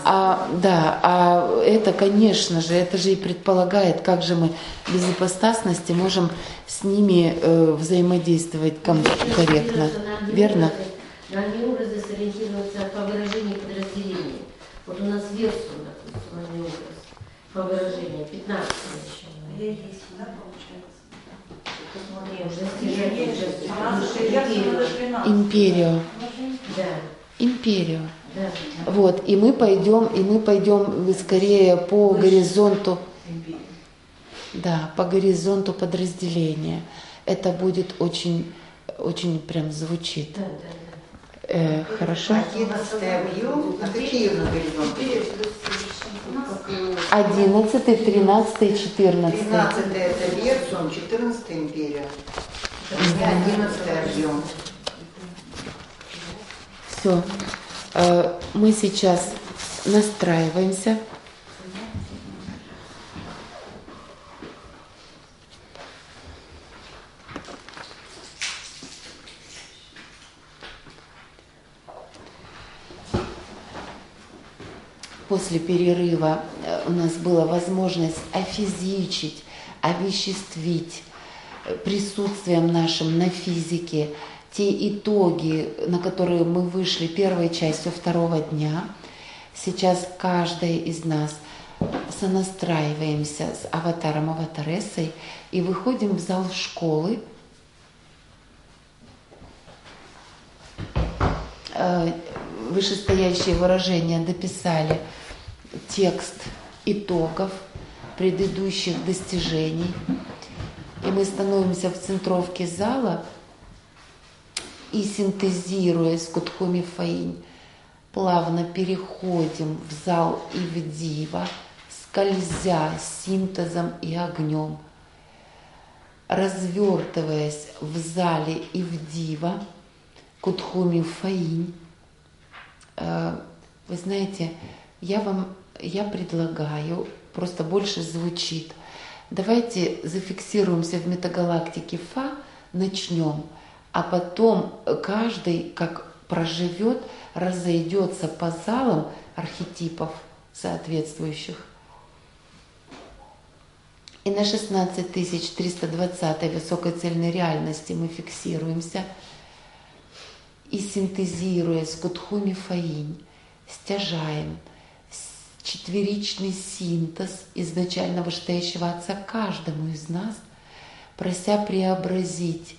А это, конечно же, это же и предполагает, как же мы без ипостасности можем с ними взаимодействовать корректно. Верно? На образы сориентироваться по выражению подразделения. Вот у нас версию, допустим, образ по выражению 15 еще. Империю. Да. Империю. Да. Вот, и мы пойдем скорее по горизонту. Да, по горизонту подразделения. Это будет очень, очень прям звучит. Да, да. Хорошо. 11-й объем. А какие у нас горизонты? 11-й, 13-й, 14-й. 13-й это Версум, 14-й империя. У меня 11-й объем. Все. Мы сейчас настраиваемся. После перерыва у нас была возможность офизичить, овеществить присутствием нашим на физике те итоги, на которые мы вышли первой частью второго дня. Сейчас каждая из нас сонастраиваемся с аватаром, аватарессой и выходим в зал школы. вышестоящие выражения дописали текст итогов предыдущих достижений. И мы становимся в центровке зала и, синтезируя с Кутхуми Фаинь, плавно переходим в зал и в дива, скользя синтезом и огнем, развертываясь в зале и в дива, Кутхуми Фаинь. Вы знаете, я предлагаю, просто больше звучит. Давайте зафиксируемся в метагалактике Фа, начнем, а потом каждый, как проживет, разойдется по залам архетипов соответствующих. И на 16320 высокой цельной реальности мы фиксируемся и, синтезируя с Кутхуми Фаинь, стяжаем четверичный синтез изначально вышестоящего Отца каждому из нас, прося преобразить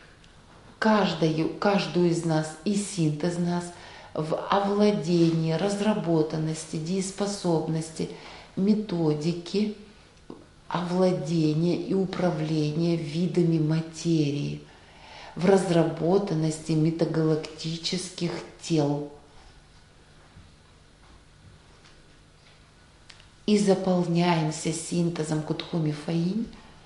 каждую из нас и синтез нас в овладении, разработанности, дееспособности, методики овладения и управления видами материи, в разработанности метагалактических тел. И заполняемся синтезом Кутхуми Фаинь,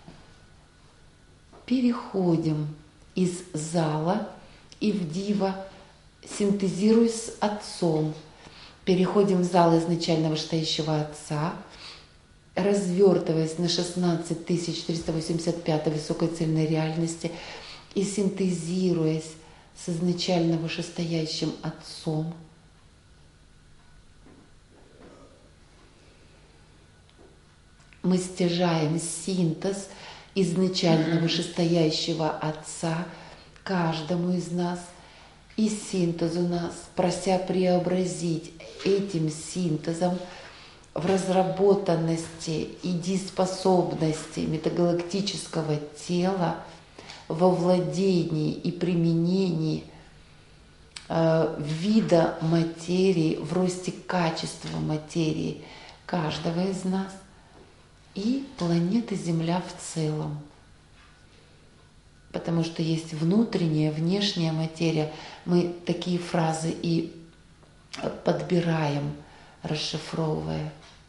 переходим из зала и в дива, синтезируясь с Отцом, переходим в зал изначально вышестоящего Отца, развертываясь на 16385 высокой цельной реальности и синтезируясь с изначально вышестоящим Отцом. Мы стяжаем синтез изначально вышестоящего Отца каждому из нас и синтез у нас, прося преобразить этим синтезом в разработанности и дееспособности метагалактического тела, во владении и применении вида материи, в росте качества материи каждого из нас и планеты Земля в целом. Потому что есть внутренняя, внешняя материя. Мы такие фразы и подбираем, расшифровывая.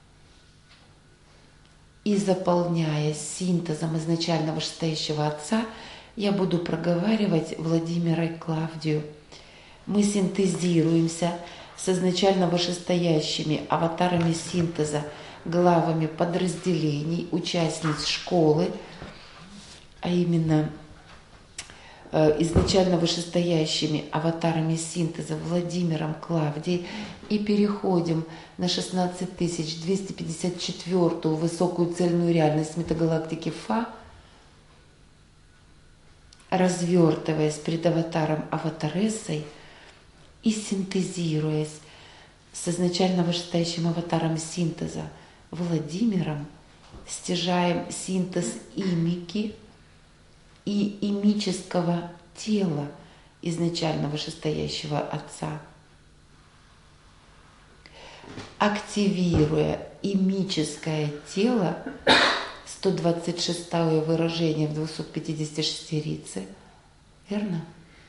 И заполняя синтезом изначально вышестоящего Отца, я буду проговаривать Владимира и Клавдию. Мы синтезируемся с изначально вышестоящими аватарами синтеза, главами подразделений, участниц школы, а именно изначально вышестоящими аватарами синтеза Владимиром, Клавдией, и переходим на 16254 высокую цельную реальность метагалактики Фа, развертываясь пред аватаром Аватарессой и синтезируясь с изначально вышестоящим аватаром синтеза Владимиром, стяжаем синтез имики и имического тела изначально вышестоящего Отца, активируя имическое тело, 126-е выражение в 256 рице, верно?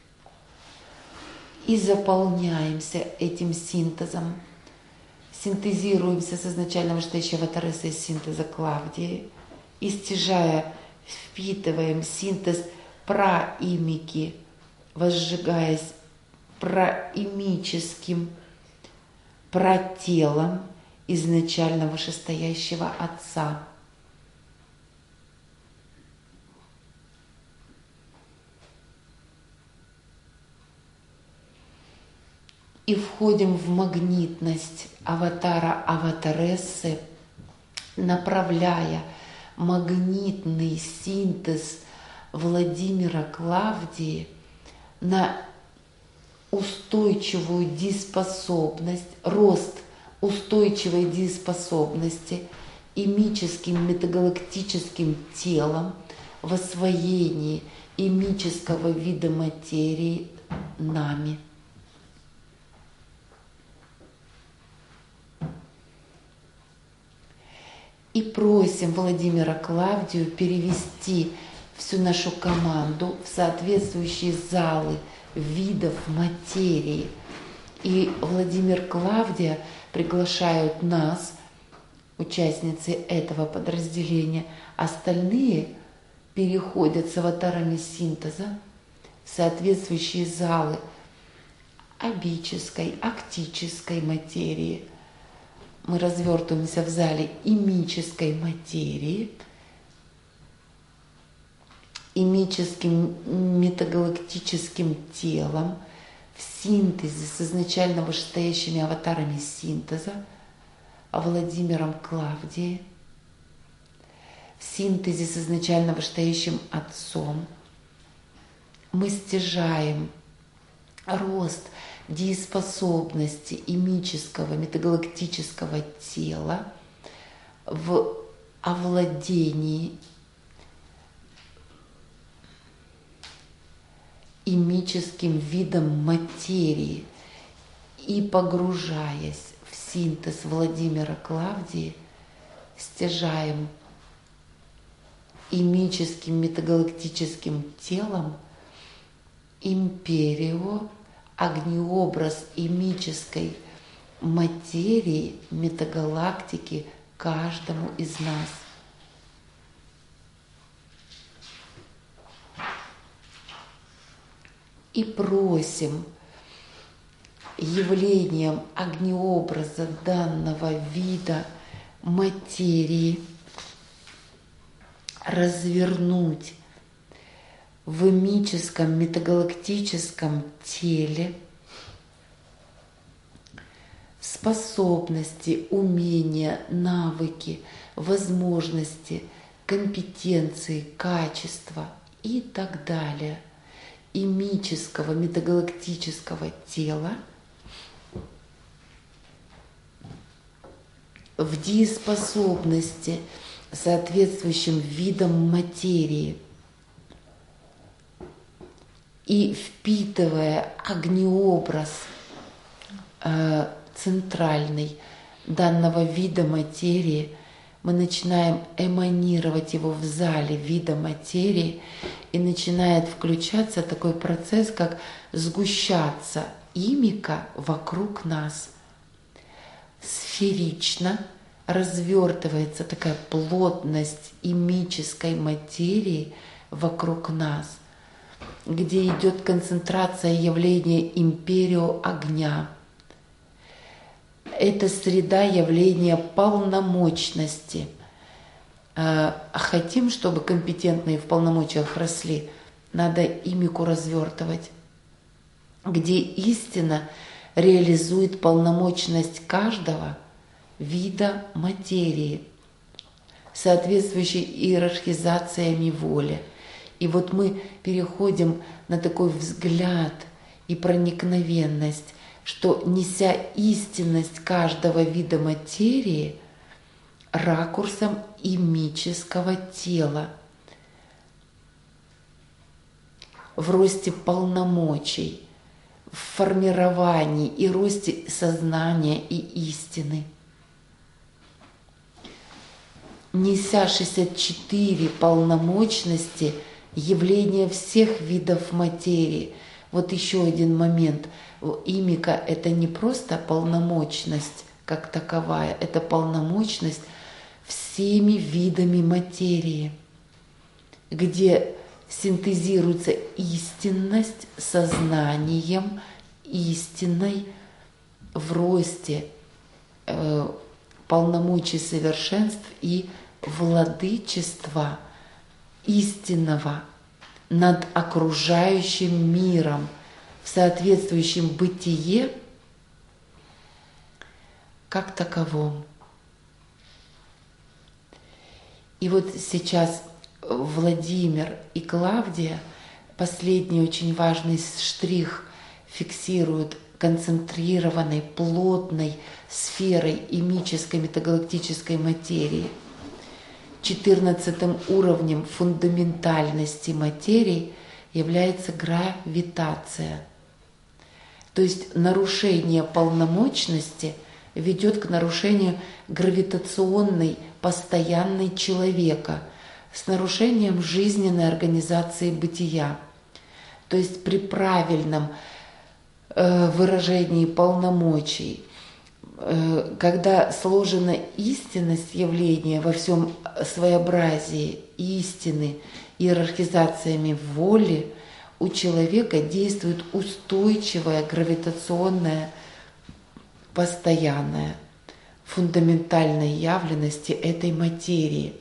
И заполняемся этим синтезом, синтезируемся с изначально вышестоящего Аватарессой из синтеза Клавдии и, стяжая, впитываем синтез праимики, возжигаясь праимическим протелом изначально вышестоящего Отца. И входим в магнитность аватара Аватарессы, направляя магнитный синтез Владимира Клавдии на устойчивую дееспособность, рост устойчивой дееспособности имическим метагалактическим телом в освоении имического вида материи нами. И просим Владимира Клавдию перевести всю нашу команду в соответствующие залы видов материи. И Владимир Клавдия приглашают нас, участницы этого подразделения. Остальные переходят с аватарами синтеза в соответствующие залы абической, актической материи. Мы развертываемся в зале имической материи, имическим метагалактическим телом, в синтезе с изначально вышестоящими аватарами синтеза, Владимиром Клавдией, в синтезе с изначально вышестоящим Отцом. Мы стяжаем рост дееспособности имического метагалактического тела в овладении имическим видом материи и, погружаясь в синтез Владимира Клавдии, стяжаем имическим метагалактическим телом империю, огнеобраз имической материи метагалактики каждому из нас. И просим явлением огнеобраза данного вида материи развернуть в имическом метагалактическом теле способности, умения, навыки, возможности, компетенции, качества и так далее имического метагалактического тела в дееспособности соответствующим видом материи и, впитывая огнеобраз центральный данного вида материи, мы начинаем эманировать его в зале вида материи, и начинает включаться такой процесс, как сгущаться имика вокруг нас. Сферично развертывается такая плотность имической материи вокруг нас, где идет концентрация явления империо огня. Это среда явления полномочности. Хотим, чтобы компетентные в полномочиях росли, надо имику развертывать, где истина реализует полномочность каждого вида материи, соответствующей иерархизациями воли. И вот мы переходим на такой взгляд и проникновенность, что, неся истинность каждого вида материи ракурсом имического тела, в росте полномочий, в формировании и росте сознания и истины. Неся 64 полномочности явления всех видов материи. Вот еще один момент. Имика – это не просто полномочность как таковая, это полномочность всеми видами материи, где синтезируется истинность сознанием, истиной в росте полномочий совершенств и владычества истинного над окружающим миром в соответствующем бытие как таковом. И вот сейчас Владимир и Клавдия, последний очень важный штрих, фиксируют концентрированной, плотной сферой имической метагалактической материи. 14 уровнем фундаментальности материи является гравитация. То есть нарушение полномочности ведет к нарушению гравитационной постоянной человека с нарушением жизненной организации бытия. То есть при правильном выражении полномочий, когда сложена истинность явления во всем своеобразии истины иерархизациями воли, у человека действует устойчивая гравитационная, постоянная, фундаментальной явленности этой материи.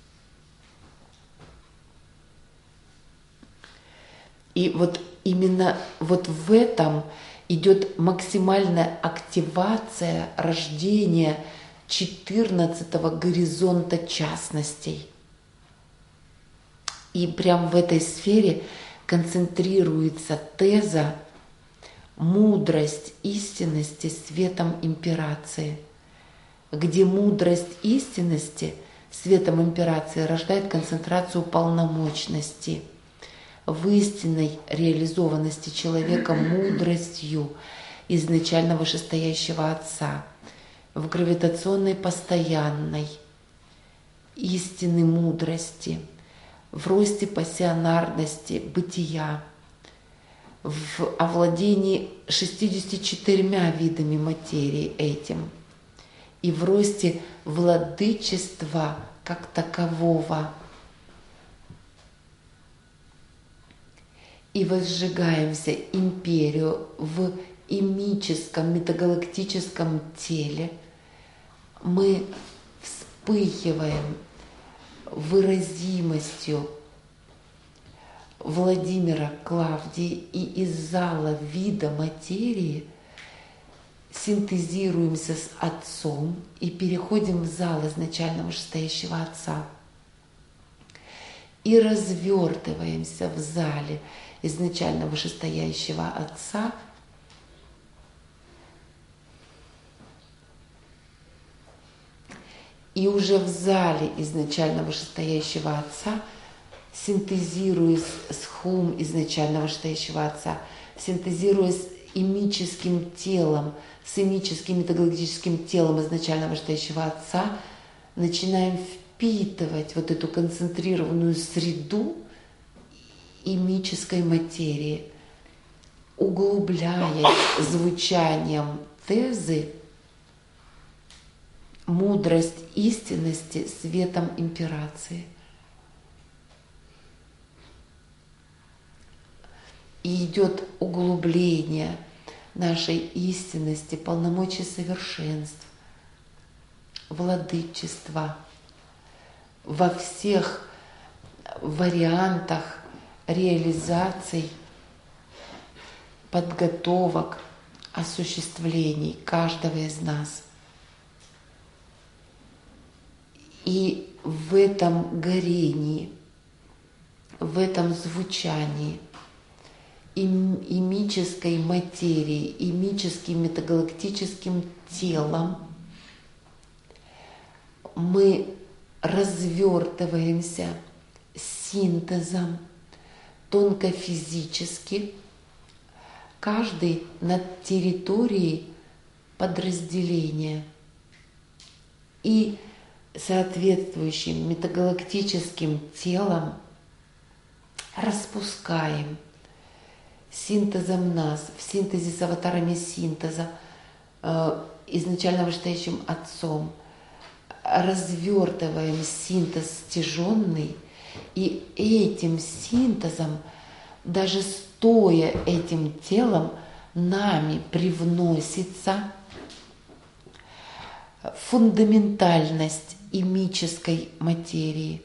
И вот именно вот в этом идет максимальная активация рождения 14-го горизонта частностей. И прямо в этой сфере концентрируется теза «мудрость истинности светом имперации», где мудрость истинности светом имперации рождает концентрацию полномочности в истинной реализованности человека мудростью изначально вышестоящего Отца, в гравитационной постоянной истины мудрости, в росте пассионарности бытия, в овладении 64 видами материи этим и в росте владычества как такового. И возжигаемся империю в имическом метагалактическом теле, мы вспыхиваем выразимостью Владимира Клавдии и из зала вида материи синтезируемся с Отцом и переходим в зал изначально вышестоящего Отца и развертываемся в зале изначально вышестоящего Отца и уже в зале изначально вышестоящего Отца, синтезируясь с хум изначально вышестоящего Отца, синтезируясь имическим телом, с имическим метагалактическим телом изначально вышестоящего Отца, начинаем впитывать вот эту концентрированную среду имической материи, углубляясь звучанием тезы «Мудрость истинности светом имперации». И идет углубление нашей истинности, полномочий совершенств, владычества во всех вариантах реализаций, подготовок, осуществлений каждого из нас. И в этом горении, в этом звучании имической материи, имическим метагалактическим телом мы развертываемся синтезом тонкофизически, каждый над территорией подразделения и соответствующим метагалактическим телом распускаем синтезом нас, в синтезе с аватарами синтеза, изначально вышестоящим Отцом, развертываем синтез стяженный, и этим синтезом, даже стоя этим телом, нами привносится фундаментальность имической материи,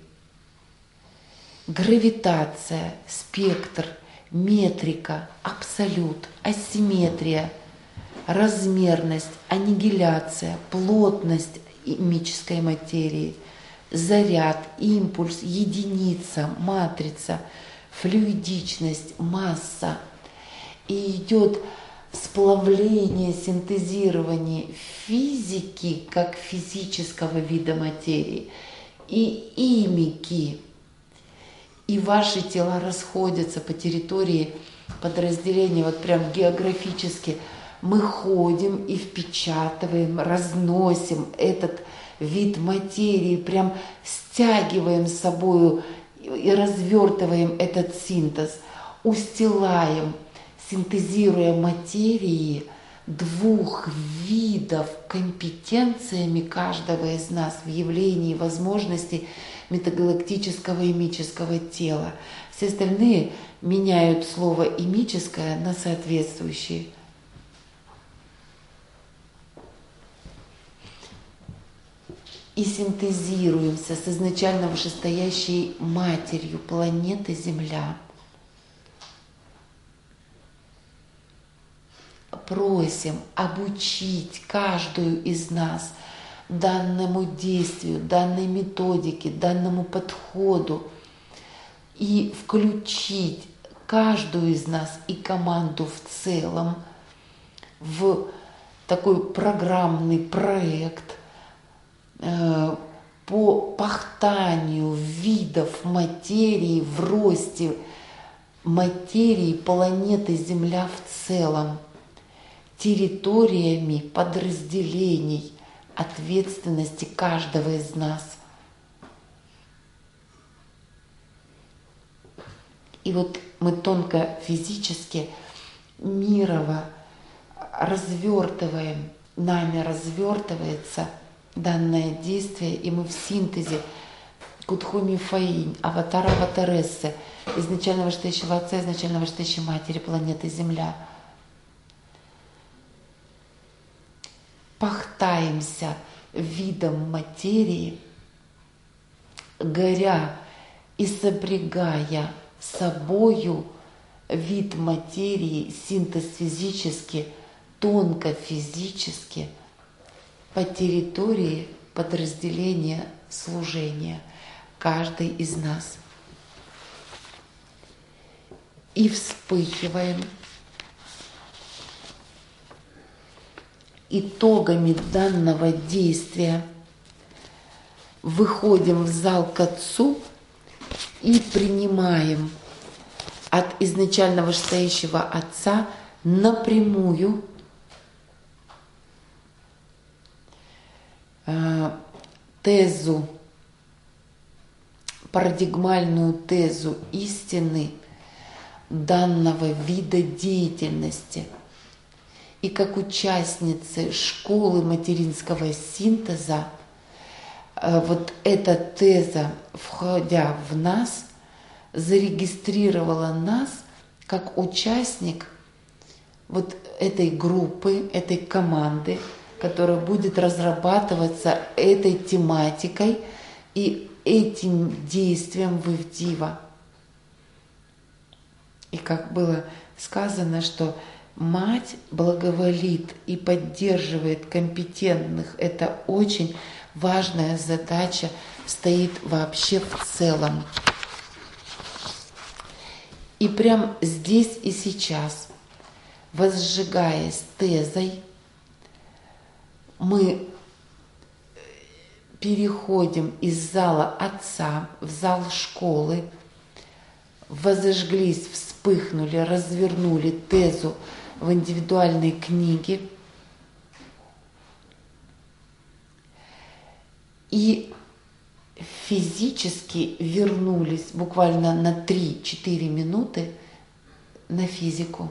гравитация, спектр, метрика, абсолют, асимметрия, размерность, аннигиляция, плотность имической материи, заряд, импульс, единица, матрица, флюидичность, масса. И идет сплавление, синтезирование физики как физического вида материи и имики. И ваши тела расходятся по территории подразделения, вот прям географически. Мы ходим и впечатываем, разносим этот вид материи, прям стягиваем с собою и развертываем этот синтез, устилаем, синтезируя материи двух видов компетенциями каждого из нас в явлении возможностей метагалактического и мического тела. Все остальные меняют слово «имическое» на соответствующие. И синтезируемся с изначально вышестоящей матерью планеты Земля. Просим обучить каждую из нас данному действию, данной методике, данному подходу и включить каждую из нас и команду в целом в такой программный проект по пахтанию видов материи в росте материи планеты Земля в целом, территориями подразделений ответственности каждого из нас. И вот мы тонко физически, мирово развертываем, нами развертывается данное действие, и мы в синтезе Кудхуми Фаинь, аватара Аватарессы, изначально вышестоящего Отца, изначально вышестоящей Матери планеты Земля. Пахтаемся видом материи, горя и сопрягая собою вид материи, синтез физически, тонко физически, по территории подразделения служения каждый из нас. И вспыхиваем итогами данного действия, выходим в зал к Отцу и принимаем от изначально вышестоящего Отца напрямую тезу, парадигмальную тезу истины данного вида деятельности. И как участницы школы материнского синтеза, вот эта теза, входя в нас, зарегистрировала нас как участник вот этой группы, этой команды, которая будет разрабатываться этой тематикой и этим действием в Ивдива. И как было сказано, что Мать благоволит и поддерживает компетентных. Это очень важная задача, стоит вообще в целом. И прям здесь и сейчас, возжигаясь тезой, мы переходим из зала Отца в зал школы, возожглись, вспыхнули, развернули тезу в индивидуальной книге и физически вернулись буквально на 3-4 минуты на физику.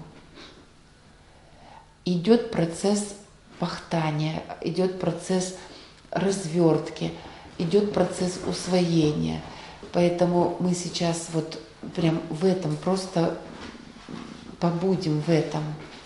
Идет процесс пахтания, идет процесс развертки, идет процесс усвоения. Поэтому мы сейчас вот прям в этом просто побудем в этом.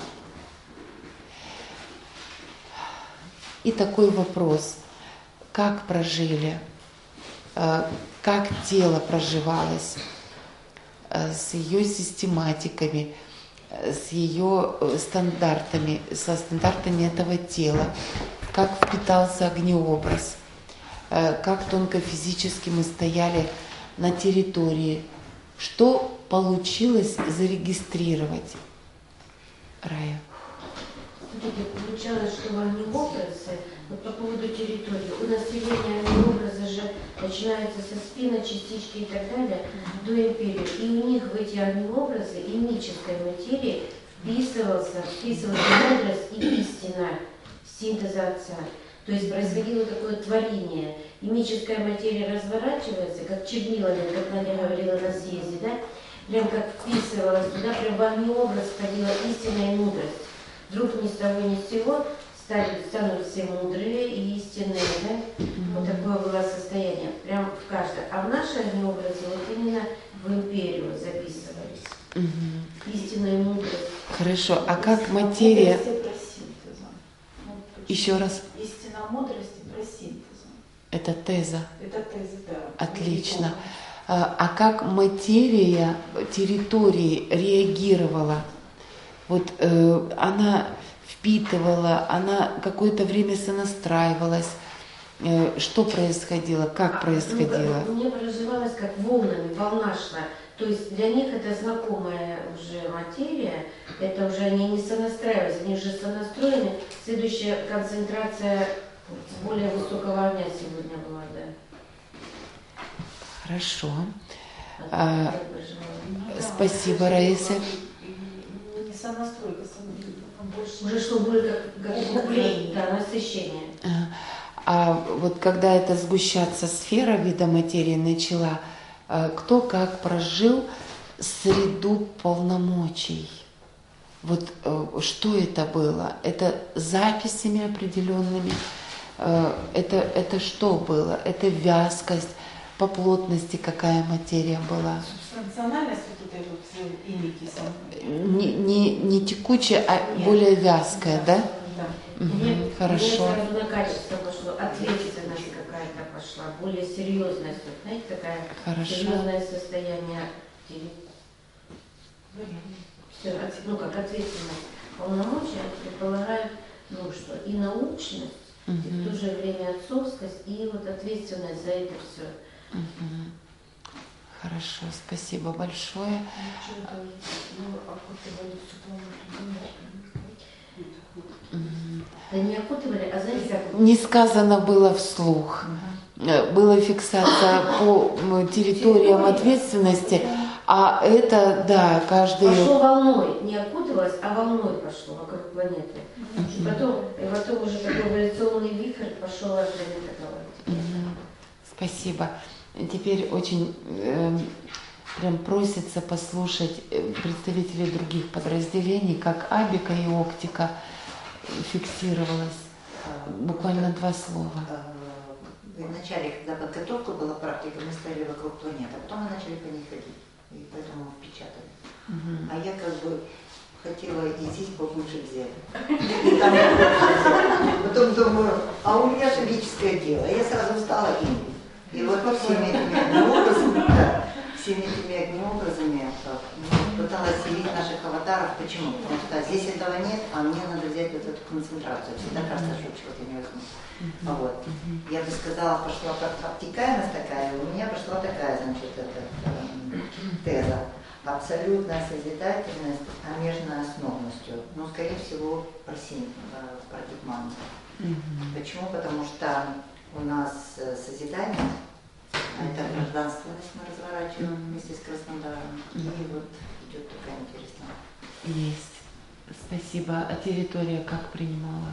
И такой вопрос: как прожили, как тело проживалось, с ее систематиками, с ее стандартами, со стандартами этого тела, как впитался огнеобраз, как тонко физически мы стояли на территории, что получилось зарегистрировать. Рая. Смотрите, получалось, что в огнеобразе, вот по поводу территории, у нас явление огнеобраза же начинается со спина, частички и так далее, до империи. И у них в эти огнеобразы имической материи вписывался образ и истина синтеза Отца. То есть происходило такое творение. Химическая материя разворачивается, как чернилами, как Надя говорила на съезде, да? Прям как вписывалась туда, прям в огнеобраз входила истинная мудрость. Вдруг ни с того ни с сего станут все мудрые и истинные, да? Вот такое было состояние, прям в каждом. А в нашей огнеобразе вот именно в империю записывались. Истинная мудрость. Хорошо, а как материя... Еще раз. Истина мудрости про синтезом. Это теза. Это теза, да. Отлично. А как материя территории реагировала? Вот она впитывала, она какое-то время сонастраивалась. Что происходило? Как происходило? Мне проживалось как волнами, волна шла. То есть для них это знакомая уже материя, это уже они не сонастраиваются, они уже сонастроены. Следующая концентрация более высокого огня сегодня была, да. Хорошо. Спасибо, Раиса. Не сонастройка, больше... Уже шло более как углубление, да, насыщение. А вот когда эта сгущаться сфера вида материи начала, кто как прожил среду полномочий? Вот что это было? Это записями определенными? Это что было? Это вязкость, по плотности какая материя была? Субстанциональность вот этой вот имики. Не текучая, а более вязкая, да? Да. Хорошо. Мне сразу на качество пошло, ответственность какая-то пошла, более серьезность, вот, знаете, такая серьезное состояние. Все, ну как ответственность. Полномочия предполагают, ну что, и научность, и в то же время отцовскость, и вот ответственность за это все. Хорошо, спасибо большое. Да не окутывали, а знаете, как... Не сказано было вслух. Была фиксация по территориям ответственности, а это, да, каждый... Пошло волной, не окутывалось, а волной пошло вокруг планеты. И потом уже такой эволюционный вихрь пошел от планеты. Спасибо. Теперь очень прям просится послушать представителей других подразделений, как Абика и Октика фиксировалось. Буквально 2 слова. Вначале, когда подготовка была практика, мы стояли вокруг планеты, а потом мы начали по ней ходить, и поэтому впечатали. А я как бы хотела и здесь побольше взять. И там потом думаю, а у меня же магическое дело. Я сразу встала и вот всеми этими огнеобразами пыталась явить наших аватаров. Почему? Потому что здесь этого нет, а мне надо взять вот эту концентрацию. Всегда кажется, что чего-то не возьму. Вот. Я бы сказала, пошла обтекаемость такая, у меня пошла такая, значит, теза. Абсолютная созидательность, а межной основностью. Ну, скорее всего, про Дикмана. Почему? Потому что у нас созидание, это гражданственность мы разворачиваем вместе с Краснодаром. И вот идет такая интересная. Есть. Спасибо. А территория как принимала?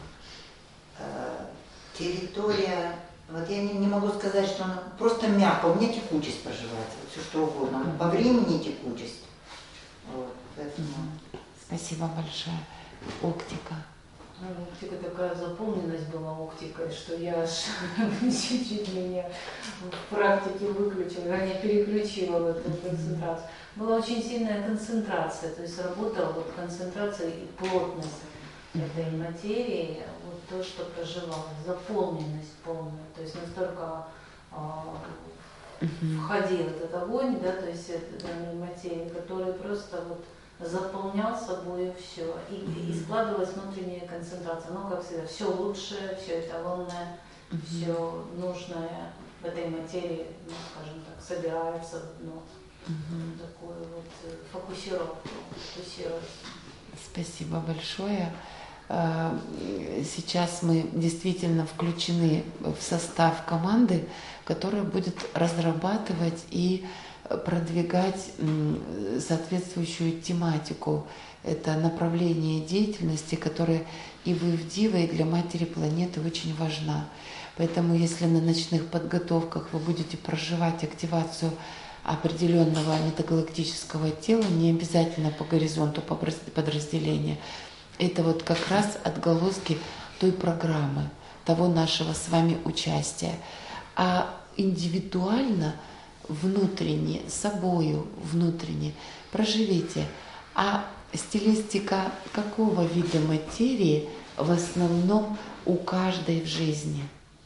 Территория, вот я не могу сказать, что она просто мягко, у меня текучесть проживается, вот все что угодно. По времени текучесть. Вот, поэтому... Спасибо большое. Октика. Октика такая заполненность была октикой, что я аж чуть-чуть меня в практике выключила, не переключила в эту концентрацию. Была очень сильная концентрация, то есть работала вот концентрация и плотность этой материи, вот то, что проживалось, заполненность полная, то есть настолько входил этот огонь, да, то есть этой материи, который просто вот заполнял собой все, и складывалась внутренняя концентрация. Ну, как всегда, все лучшее, все эталонное, все нужное в этой материи, ну, скажем так, собирается в одну такую вот фокусировку. Спасибо большое. Сейчас мы действительно включены в состав команды, которая будет разрабатывать и продвигать соответствующую тематику. Это направление деятельности, которое и в Ивдива, и для Матери Планеты очень важна. Поэтому если на ночных подготовках вы будете проживать активацию определенного метагалактического тела, не обязательно по горизонту подразделения, это вот как раз отголоски той программы, того нашего с вами участия. А индивидуально, внутренне, собою внутренне проживите. А стилистика какого вида материи в основном у каждой в жизни?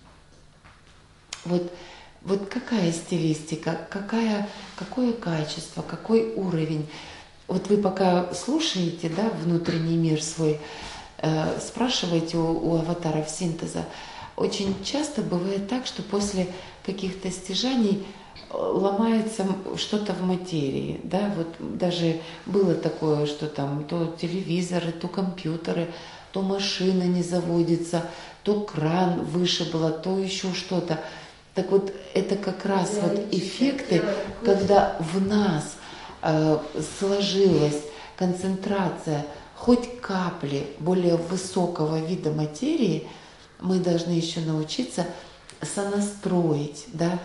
Вот какая стилистика, какое качество, какой уровень? Вот вы пока слушаете, да, внутренний мир свой, спрашиваете у аватаров синтеза, очень часто бывает так, что после каких-то стяжаний ломается что-то в материи, да, вот даже было такое, что там то телевизоры, то компьютеры, то машина не заводится, то кран вышибло, то еще что-то. Так вот, это как раз вот эффекты, когда в нас сложилась концентрация хоть капли более высокого вида материи, мы должны еще научиться сонастроить, да,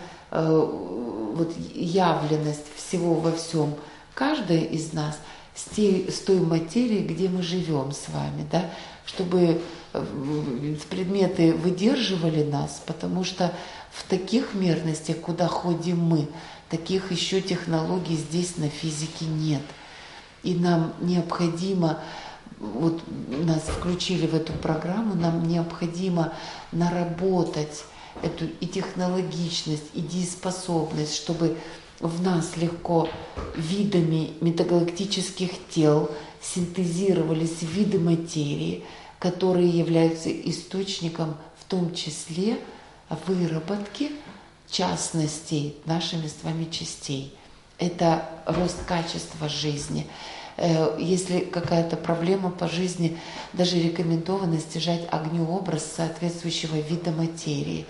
вот явленность всего во всем, каждая из нас с той материей, где мы живем с вами, да, чтобы предметы выдерживали нас, потому что в таких мерностях, куда ходим мы, таких еще технологий здесь на физике нет. И нам необходимо, вот нас включили в эту программу, нам необходимо наработать эту и технологичность, и дееспособность, чтобы в нас легко видами метагалактических тел синтезировались виды материи, которые являются источником в том числе выработки частностей нашими с вами частей. Это рост качества жизни. Если какая-то проблема по жизни, даже рекомендовано стяжать огнеобраз соответствующего вида материи.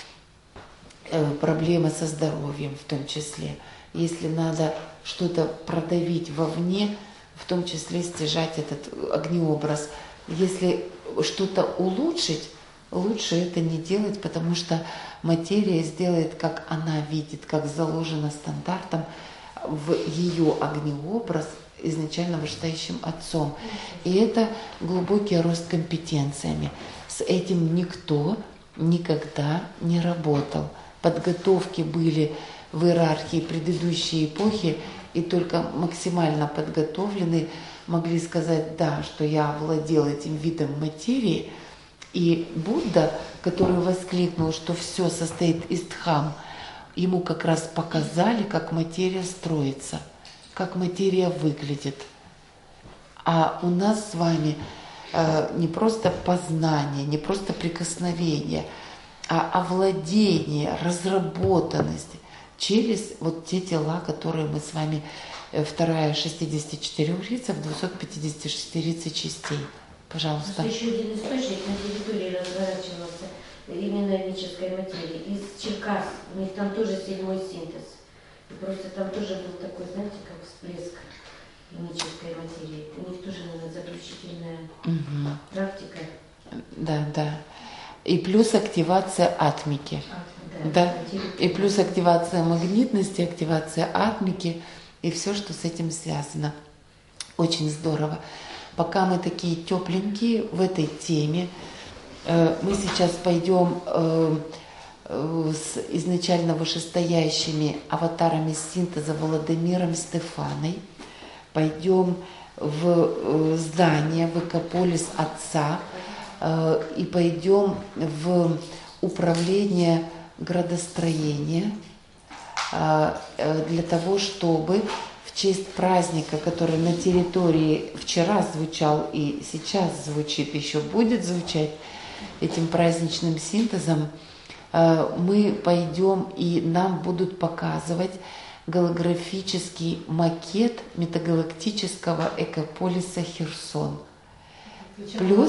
Проблемы со здоровьем в том числе. Если надо что-то продавить вовне, в том числе стяжать этот огнеобраз. Если что-то улучшить, лучше это не делать, потому что материя сделает, как она видит, как заложено стандартом в ее огнеобраз, изначально вышестоящим отцом. И это глубокий рост компетенциями. С этим никто никогда не работал. Подготовки были в иерархии предыдущей эпохи, и только максимально подготовленные могли сказать, да, что я владел этим видом материи. И Будда, который воскликнул, что все состоит из дхам, ему как раз показали, как материя строится, как материя выглядит. А у нас с вами не просто познание, не просто прикосновение, а овладение, разработанность через вот те тела, которые мы с вами, вторая 64 лица в 256 лица частей. Пожалуйста. Еще один источник на территории разворачивался именно ведической материи. Из Черкас, у них там тоже 7-й синтез. И просто там тоже был такой, знаете, как всплеск ведической материи. У них тоже, наверное, заключительная практика. Да, да. И плюс активация атмики. Да. И плюс активация магнитности, активация атмики и все, что с этим связано. Очень здорово. Пока мы такие тепленькие в этой теме, мы сейчас пойдем с изначально вышестоящими аватарами синтеза Владимиром Стефаной, пойдем в здание, в Экополис Отца, и пойдем в управление градостроения для того, чтобы в честь праздника, который на территории вчера звучал и сейчас звучит, еще будет звучать этим праздничным синтезом, мы пойдем и нам будут показывать голографический макет метагалактического экополиса Херсон. Плюс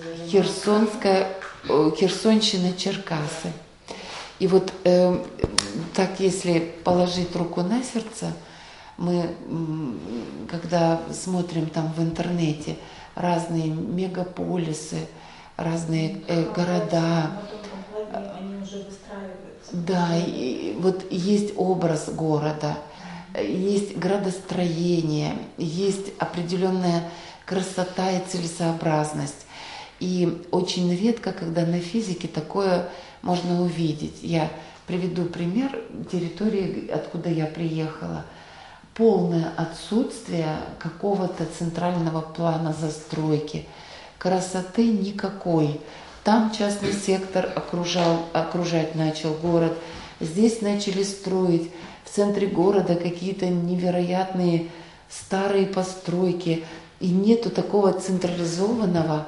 Херсонщина Черкасы. И вот так если положить руку на сердце, мы, когда смотрим там в интернете разные мегаполисы, разные города, они уже выстраиваются. да, и вот есть образ города, есть градостроение, есть определенная красота и целесообразность. И очень редко, когда на физике такое можно увидеть. Я приведу пример территории, откуда я приехала. Полное отсутствие какого-то центрального плана застройки, красоты никакой. Там частный сектор окружать начал город, здесь начали строить в центре города какие-то невероятные старые постройки, и нету такого централизованного,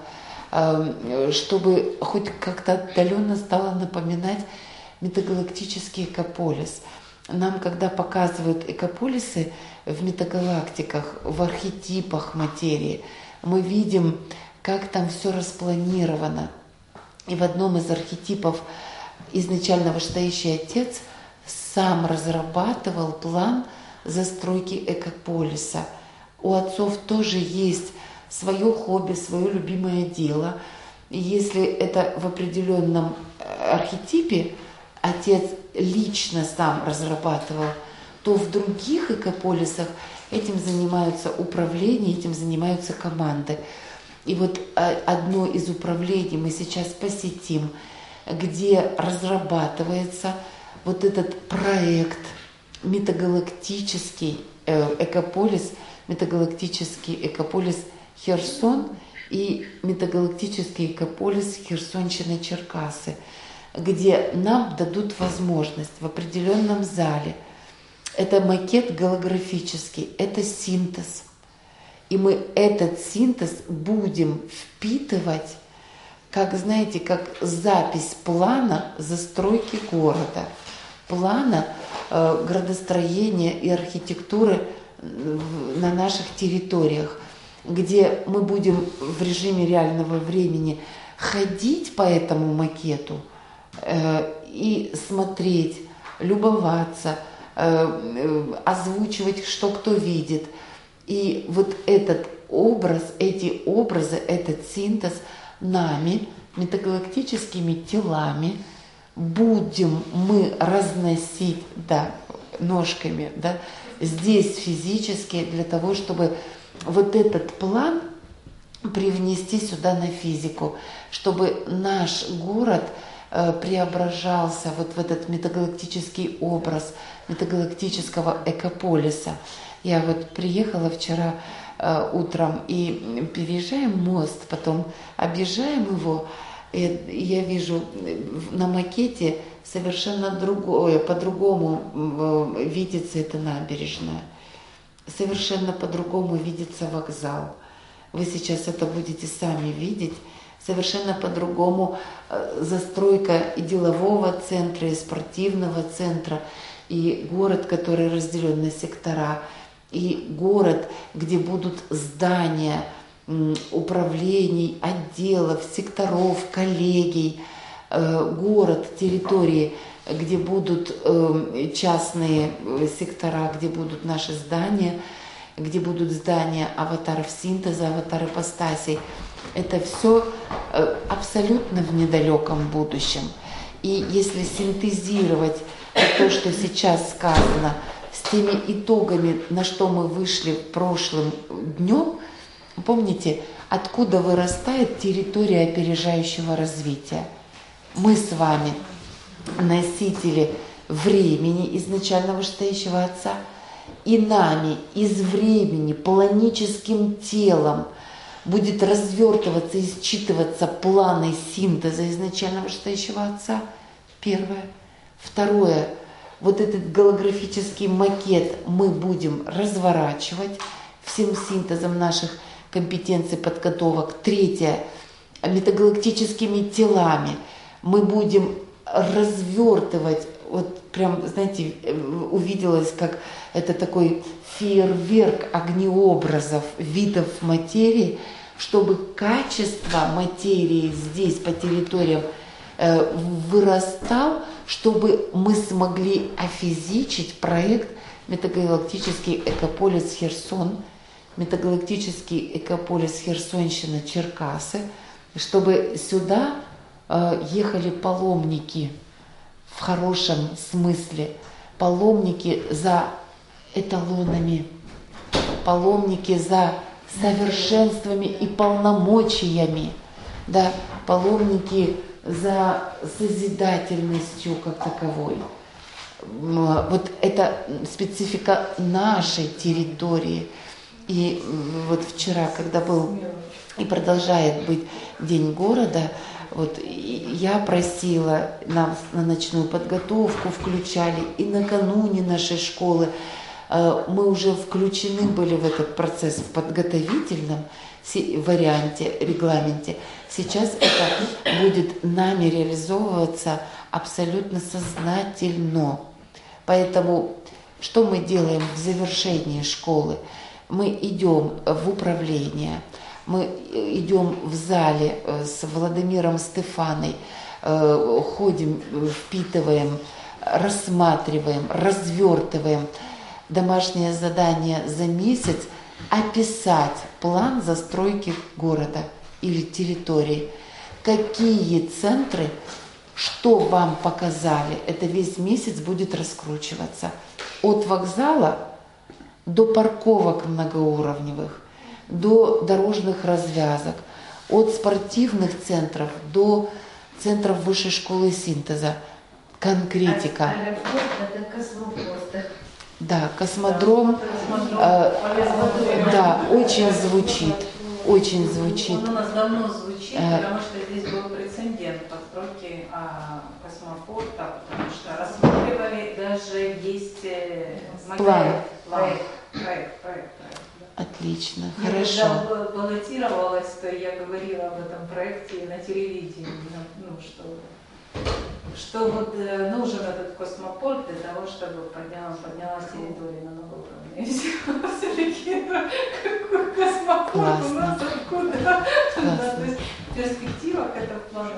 чтобы хоть как-то отдаленно стало напоминать метагалактический экополис. Нам, когда показывают экополисы в метагалактиках, в архетипах материи, мы видим, как там все распланировано. И в одном из архетипов изначально вышестоящий отец сам разрабатывал план застройки экополиса. У отцов тоже есть свое хобби, свое любимое дело. И если это в определенном архетипе отец лично сам разрабатывал, то в других экополисах этим занимаются управления, этим занимаются команды. И вот одно из управлений мы сейчас посетим, где разрабатывается вот этот проект метагалактический экополис, метагалактический экополис Херсон и метагалактический экополис Херсонщины-Черкассы, где нам дадут возможность в определенном зале. Это макет голографический, это синтез. И мы этот синтез будем впитывать, как, знаете, как запись плана застройки города, плана градостроения и архитектуры на наших территориях, где мы будем в режиме реального времени ходить по этому макету и смотреть, любоваться, озвучивать, что кто видит. И вот этот образ, эти образы, этот синтез нами, метагалактическими телами, будем мы разносить, да, ножками, да, здесь физически, для того, чтобы вот этот план привнести сюда на физику, чтобы наш город преображался вот в этот метагалактический образ метагалактического экополиса. Я вот приехала вчера утром и переезжаем мост, потом объезжаем его, и я вижу на макете совершенно другое, по-другому видится эта набережная, совершенно по-другому видится вокзал. Вы сейчас это будете сами видеть. Совершенно по-другому застройка и делового центра, и спортивного центра, и город, который разделен на сектора, и город, где будут здания управлений, отделов, секторов, коллегий, город, территории, где будут частные сектора, где будут наши здания, где будут здания аватаров синтеза, аватар ипостасей. Это все абсолютно в недалеком будущем. И если синтезировать то, что сейчас сказано, с теми итогами, на что мы вышли прошлым днем, помните, откуда вырастает территория опережающего развития? Мы с вами носители времени изначально вышестоящего Отца, и нами из времени планическим телом будет развертываться и считываться планы синтеза изначально вышестоящего Отца. Первое. Второе. Вот этот голографический макет мы будем разворачивать всем синтезом наших компетенций, подготовок. Третье. Метагалактическими телами мы будем развертывать, вот прям, знаете, увиделось, как это такой фейерверк огнеобразов, видов материи, чтобы качество материи здесь по территориям вырастал, чтобы мы смогли офизичить проект «Метагалактический экополис Херсон», «Метагалактический экополис Херсонщина, Черкасы», чтобы сюда ехали паломники в хорошем смысле, паломники за эталонами, паломники за совершенствами и полномочиями, да, паломники за созидательностью как таковой. Вот это специфика нашей территории. И вот вчера, когда был и продолжает быть День города, вот я просила, нас на ночную подготовку включали, и накануне нашей школы мы уже включены были в этот процесс в подготовительном варианте, регламенте. Сейчас это будет нами реализовываться абсолютно сознательно. Поэтому что мы делаем в завершении школы? Мы идем в управление, мы идем в зале с Владимиром Стефаной, ходим, впитываем, рассматриваем, развертываем домашнее задание за месяц описать план застройки города или территории. Какие центры, что вам показали, это весь месяц будет раскручиваться. От вокзала до парковок многоуровневых, до дорожных развязок, от спортивных центров до центров высшей школы синтеза. Конкретика. Это космопорт. Да, космодром, да, очень звучит, очень звучит. Он у нас давно звучит, потому что здесь был прецедент постройки космопорта, потому что рассматривали, даже есть план. Проект. Отлично, Я хорошо. когда баллотировалась, то я говорила об этом проекте на телевидении, что вот нужен этот космопорт для того, чтобы поднялась территория на новый уровень. И все-таки какой космопорт классно. У нас откуда? То есть в перспективах это план.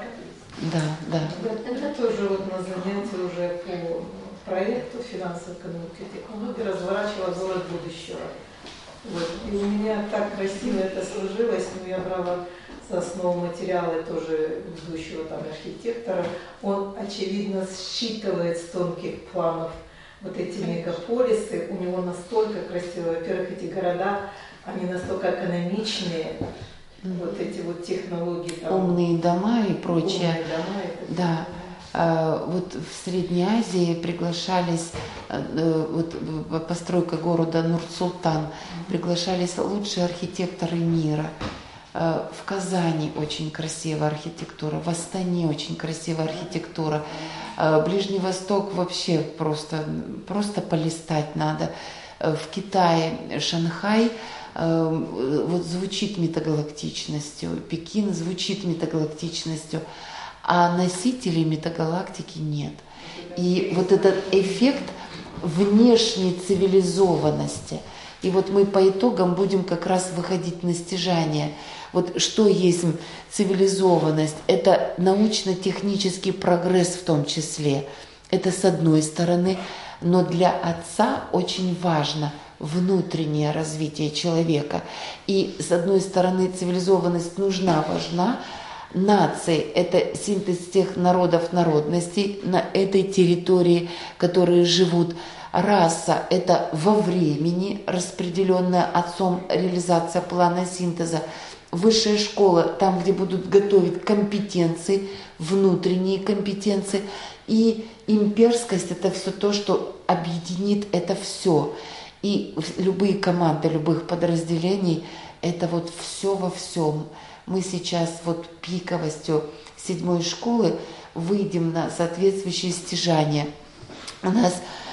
Да. Это тоже вот на занятии уже по проекту финансовой экономики и технологии разворачивала город будущего. Вот. И у меня так красиво это сложилось, но я брала за основу материалы тоже ведущего там архитектора. Он, очевидно, считывает с тонких планов вот эти мегаполисы. У него настолько красиво, во-первых, эти города, они настолько экономичные, вот эти вот технологии. Там, умные дома и прочее. Умные дома, да. Вот в Средней Азии приглашались, вот постройка города Нур-Султан, приглашались лучшие архитекторы мира. В Казани очень красивая архитектура, в Астане очень красивая архитектура. Ближний Восток вообще просто полистать надо. В Китае Шанхай вот звучит метагалактичностью, Пекин звучит метагалактичностью, а носителей метагалактики нет. И вот этот эффект внешней цивилизованности. И вот мы по итогам будем как раз выходить на стяжание. Вот что есть цивилизованность? Это научно-технический прогресс в том числе. Это с одной стороны. Но для отца очень важно внутреннее развитие человека. И с одной стороны цивилизованность нужна, важна. Нации – это синтез тех народов, народностей на этой территории, которые живут. Раса – это во времени распределенная отцом реализация плана синтеза. Высшая школа – там, где будут готовить компетенции, внутренние компетенции. И имперскость – это все то, что объединит это все. И любые команды, любых подразделений – это вот все во всем. Мы сейчас вот пиковостью 7-й школы выйдем на соответствующие стяжания. У нас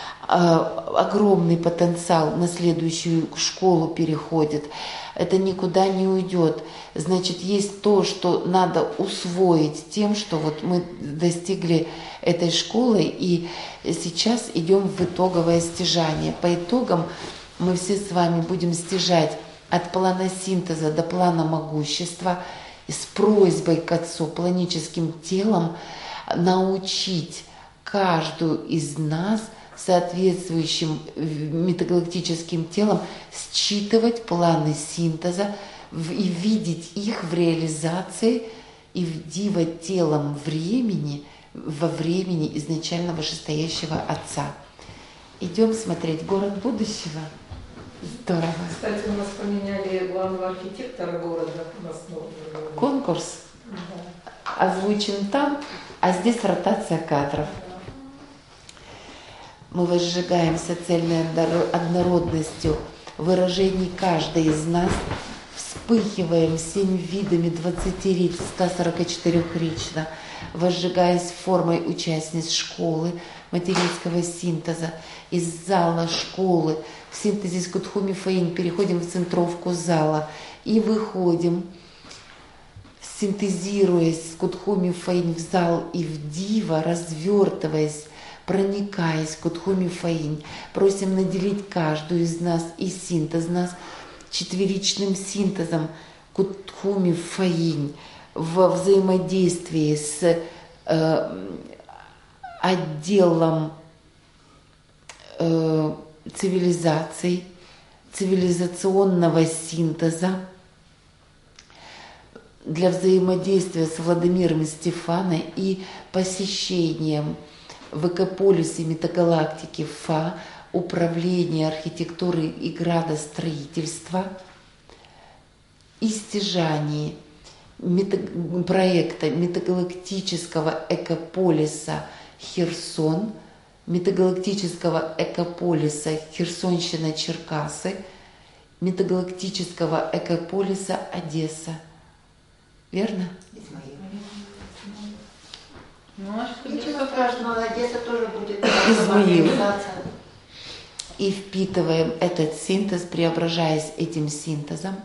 огромный потенциал на следующую школу переходит. Это никуда не уйдет. Значит, есть то, что надо усвоить тем, что вот мы достигли этой школы, и сейчас идем в итоговое стяжание. По итогам мы все с вами будем стяжать от плана синтеза до плана могущества с просьбой к Отцу планическим телом научить каждую из нас соответствующим метагалактическим телом считывать планы синтеза и видеть их в реализации и вдивать телом времени во времени изначально вышестоящего Отца. Идем смотреть город будущего. Здорово. Кстати, у нас поменяли главного архитектора города. У нас Конкурс озвучен там, а здесь ротация кадров. Мы возжигаем социальной однородностью выражений каждой из нас, вспыхиваем 7 видами 20 речь, 144 речно, возжигаясь формой участниц школы материнского синтеза. Из зала школы в синтезе с Кутхуми Фаинь переходим в центровку зала и выходим, синтезируясь с Кутхуми Фаинь в зал и в дива, развертываясь, проникаясь в Кутхуми Фаинь. Просим наделить каждую из нас и синтез нас четверичным синтезом Кутхуми Фаинь во взаимодействии с отделом цивилизаций, цивилизационного синтеза для взаимодействия с Владимиром и Стефаной и посещением в экополисе метагалактики Фа, управления архитектуры и градостроительства и стяжании проекта метагалактического экополиса Херсон, метагалактического экополиса Херсонщина-Черкасы, метагалактического экополиса Одесса. Верно? Ничего страшного, Одесса тоже будет. Измаил. И впитываем этот синтез, преображаясь этим синтезом.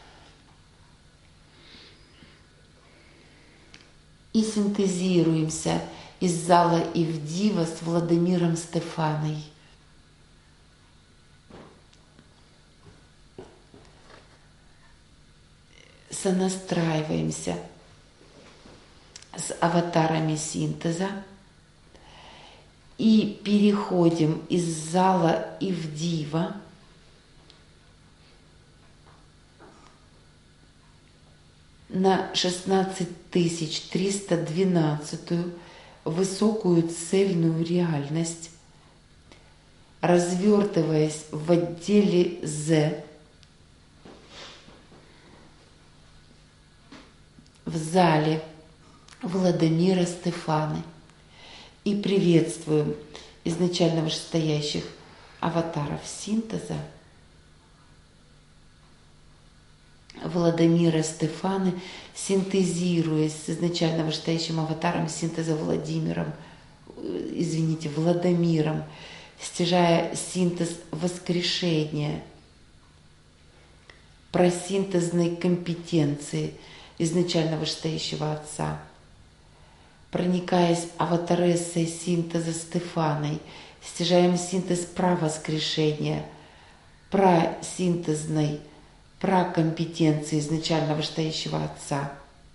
И синтезируемся из зала Ивдива с Владимиром Стефаной. Сонастраиваемся с аватарами синтеза и переходим из зала Ивдива на 16312 высокую цельную реальность, развертываясь в отделе З, в зале Владимира Стефаны, и приветствуем изначально вышестоящих аватаров синтеза Владимира Стефаны, синтезируясь с изначально вышестоящим аватаром синтеза Владимиром, стяжая синтез воскрешения, просинтезной компетенции изначально вышестоящего Отца, проникаясь аватарессой синтеза Стефаной, стяжаем синтез правоскрешения, просинтезной пракомпетенции изначально вышестоящего Отца,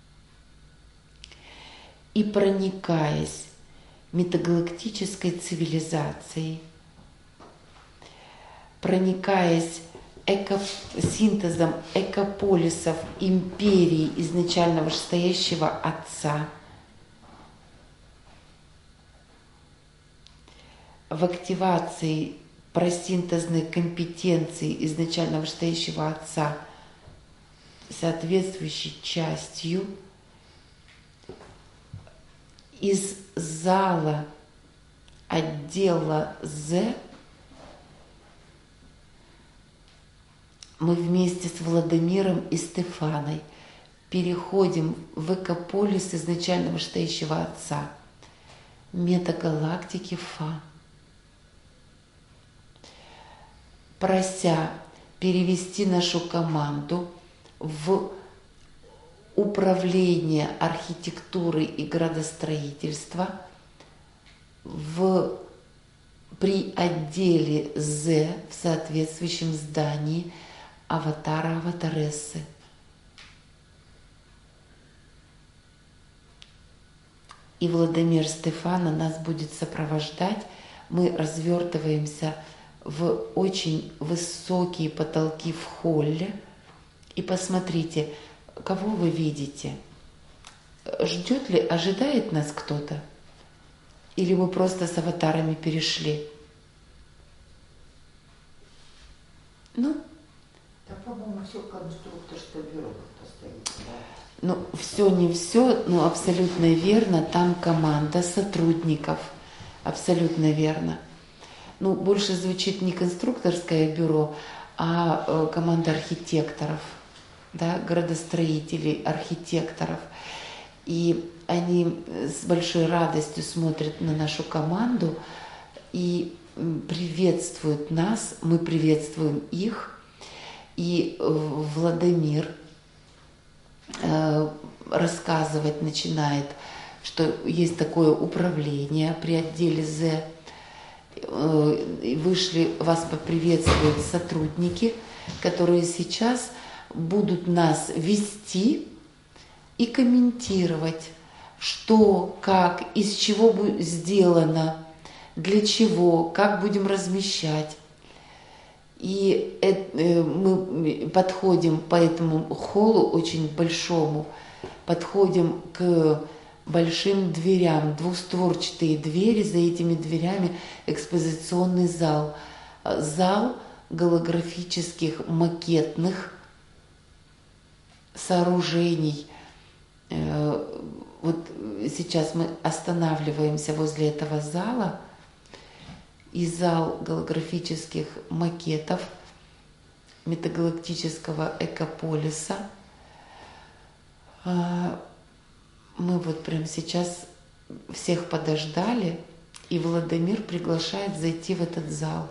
и проникаясь метагалактической цивилизацией, проникаясь синтезом экополисов империи изначально вышестоящего Отца, в активации просинтезной компетенции изначально вышестоящего Отца, соответствующей частью из зала отдела З мы вместе с Владимиром и Стефаной переходим в экополис изначально вышестоящего Отца, метагалактики Фа, прося перевести нашу команду в управление архитектурой и градостроительства при отделе З в соответствующем здании аватара аватарессы. и Владимир Стефана нас будет сопровождать. Мы развертываемся в очень высокие потолки в холле. И посмотрите, кого вы видите. Ожидает нас кто-то? Или мы просто с аватарами перешли? Ну? Да, по-моему, все конструкторское бюро как-то стоит. Да. Ну, все не все, но абсолютно верно. Там команда сотрудников. Абсолютно верно. Ну, больше звучит не конструкторское бюро, а команда архитекторов, да, градостроителей, архитекторов. И они с большой радостью смотрят на нашу команду и приветствуют нас, мы приветствуем их. И Владимир рассказывать начинает, что есть такое управление при отделе З. Вас поприветствуют сотрудники, которые сейчас будут нас вести и комментировать, что, как, из чего будет сделано, для чего, как будем размещать. И мы подходим по этому холлу очень большому, подходим к большим дверям, двустворчатые двери, за этими дверями экспозиционный зал. Зал голографических макетных сооружений. Вот сейчас мы останавливаемся возле этого зала, и зал голографических макетов метагалактического экополиса. Мы вот прямо сейчас всех подождали, и Владимир приглашает зайти в этот зал.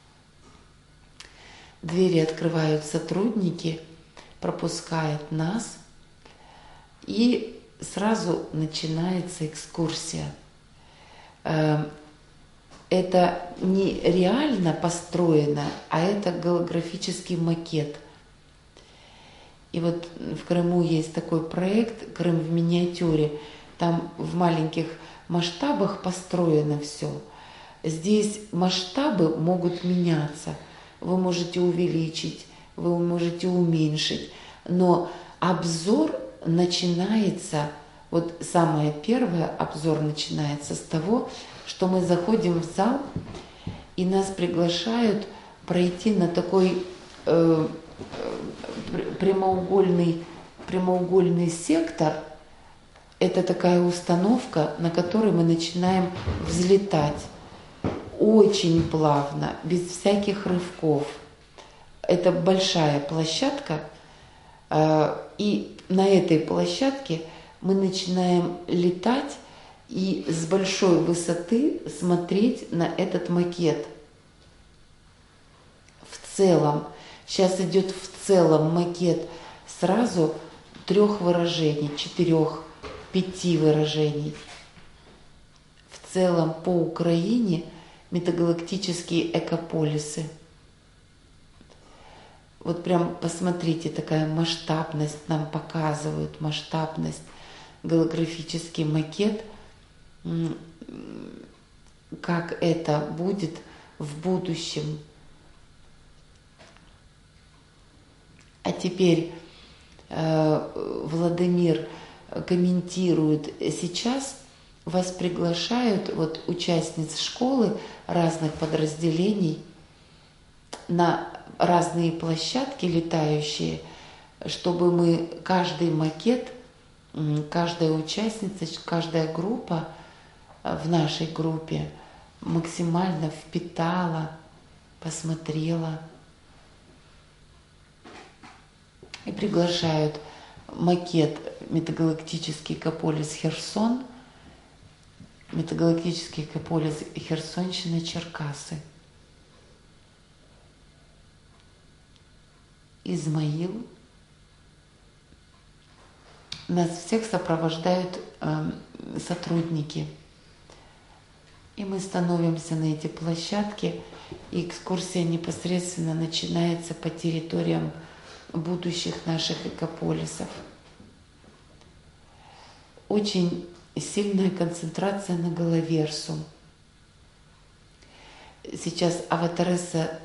Двери открывают сотрудники, пропускают нас, и сразу начинается экскурсия. Это не реально построено, а это голографический макет. И вот в Крыму есть такой проект «Крым в миниатюре». Там в маленьких масштабах построено все. Здесь масштабы могут меняться. Вы можете увеличить, вы можете уменьшить. Но обзор начинается, вот самое первое, обзор начинается с того, что мы заходим в зал, и нас приглашают пройти на такой прямоугольный сектор. Это такая установка, на которой мы начинаем взлетать очень плавно, без всяких рывков. Это большая площадка, и на этой площадке мы начинаем летать и с большой высоты смотреть на этот макет. В целом, сейчас идет в целом макет сразу 3 выражений, 4, 5 выражений. В целом по Украине метагалактические экополисы. Вот прям посмотрите, такая масштабность нам показывают, масштабность, голографический макет, как это будет в будущем. А теперь Владимир комментирует: сейчас вас приглашают, вот участниц школы разных подразделений, на разные площадки летающие, чтобы мы каждый макет, каждая участница, каждая группа в нашей группе максимально впитала, посмотрела. И приглашают макет метагалактический экополис Херсон, метагалактический экополис Херсонщина, Черкасы. Измаил. Нас всех сопровождают сотрудники. И мы становимся на эти площадки, и экскурсия непосредственно начинается по территориям будущих наших экополисов. Очень сильная концентрация на головерсум. Сейчас аватаресса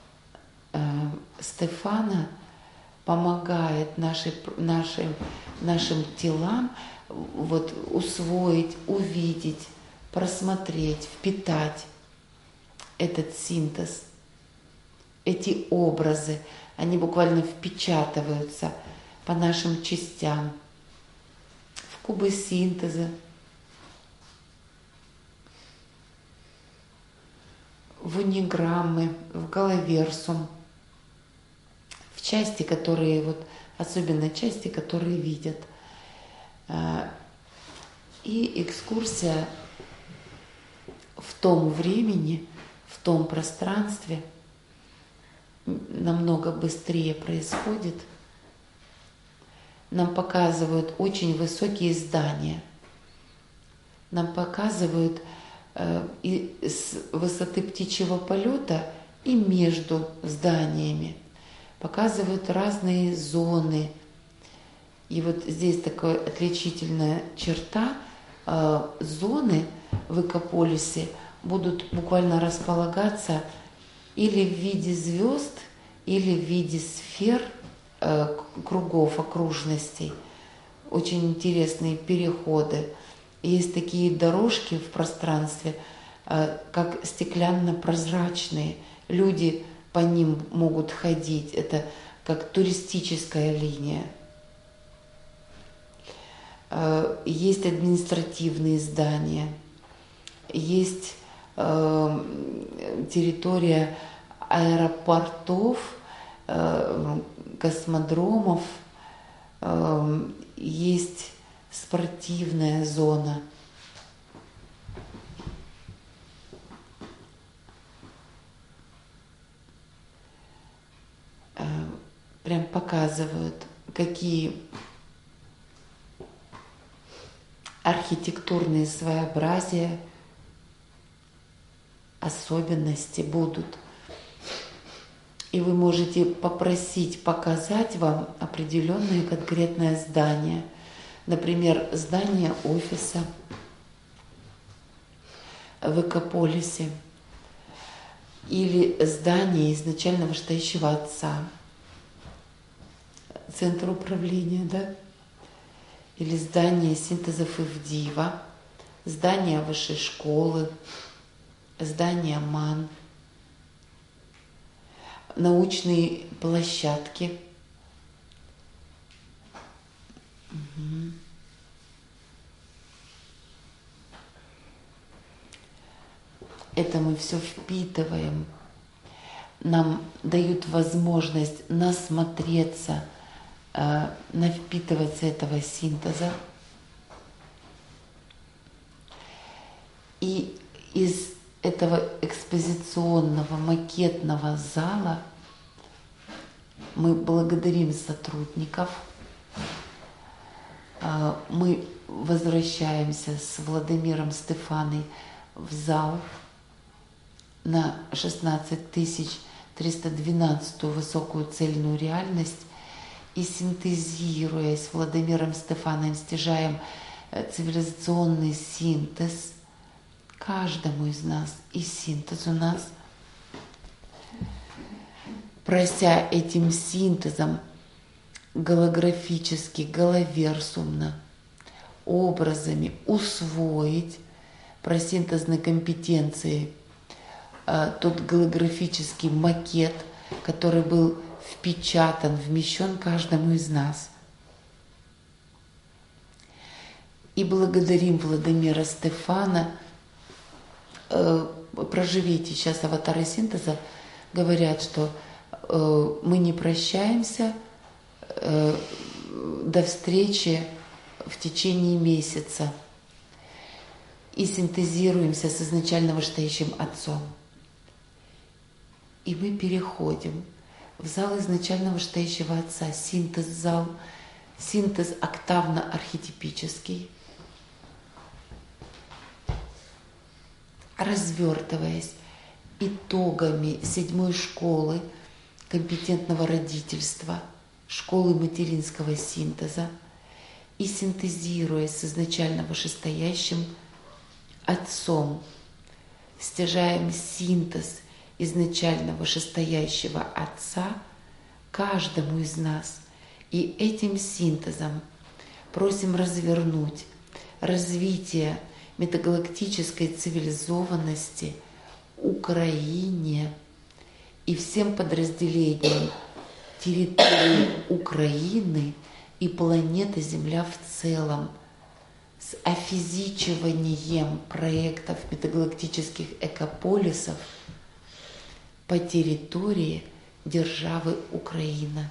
Стефана помогает нашим телам вот усвоить, увидеть, просмотреть, впитать этот синтез, эти образы. Они буквально впечатываются по нашим частям в кубы синтеза, в униграммы, в головерсум, в части, которые вот, особенно части, которые видят. И экскурсия в том времени, в том пространстве намного быстрее происходит. Нам показывают очень высокие здания. Нам показывают и с высоты птичьего полета, и между зданиями. Показывают разные зоны. И вот здесь такая отличительная черта. Зоны в Экополисе будут буквально располагаться или в виде звезд, или в виде сфер, кругов, окружностей. Очень интересные переходы. Есть такие дорожки в пространстве, как стеклянно-прозрачные. Люди по ним могут ходить. Это как туристическая линия. Есть административные здания. Есть территория аэропортов, космодромов, есть спортивная зона. Прям показывают, какие архитектурные своеобразия, особенности будут. И вы можете попросить показать вам определенное конкретное здание. Например, здание офиса в Экополисе или здание изначально вышестоящего отца, центр управления, да? Или здание синтезов Ивдива, здание высшей школы, здание МАН, научные площадки. Это мы все впитываем. Нам дают возможность насмотреться, навпитываться этого синтеза. И из этого экспозиционного макетного зала мы благодарим сотрудников. Мы возвращаемся с Владимиром Стефаной в зал на 16312 высокую цельную реальность и, синтезируя с Владимиром Стефаном, стяжаем цивилизационный синтез каждому из нас, и синтез у нас, прося этим синтезом голографически, головерсумно, образами усвоить про синтезные компетенции тот голографический макет, который был впечатан, вмещен каждому из нас. И благодарим Владимира Стефана. Проживите сейчас аватары синтеза, говорят, что мы не прощаемся, до встречи в течение месяца и синтезируемся с изначально вышестоящим отцом. И мы переходим в зал изначально вышестоящего отца, синтез-зал, синтез октавно-архетипический, развертываясь итогами 7-й школы компетентного родительства, школы материнского синтеза, и синтезируясь с изначально вышестоящим Отцом, стяжаем синтез изначально вышестоящего Отца каждому из нас. И этим синтезом просим развернуть развитие метагалактической цивилизованности Украине и всем подразделениям территории Украины и планеты Земля в целом с офизичиванием проектов метагалактических экополисов по территории державы Украина.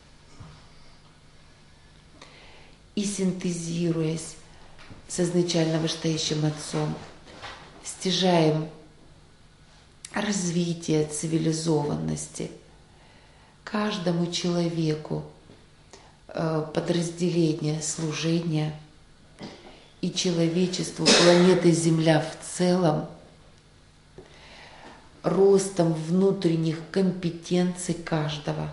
И синтезируясь с изначально вышестоящим Отцом, стяжаем развитие цивилизованности каждому человеку, подразделение служения и человечеству планеты Земля в целом, ростом внутренних компетенций каждого,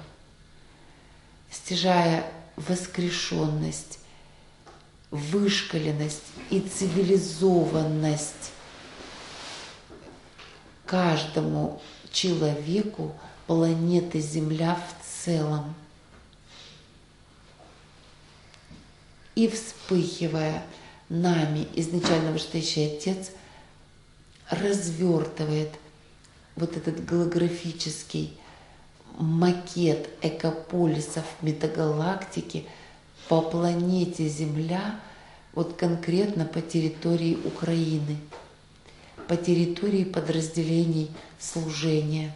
стяжая воскрешенность, вышкаленность и цивилизованность каждому человеку планеты Земля в целом. И вспыхивая нами, изначально вышестоящий Отец развертывает вот этот голографический макет экополисов метагалактики по планете Земля, вот конкретно по территории Украины, по территории подразделений служения.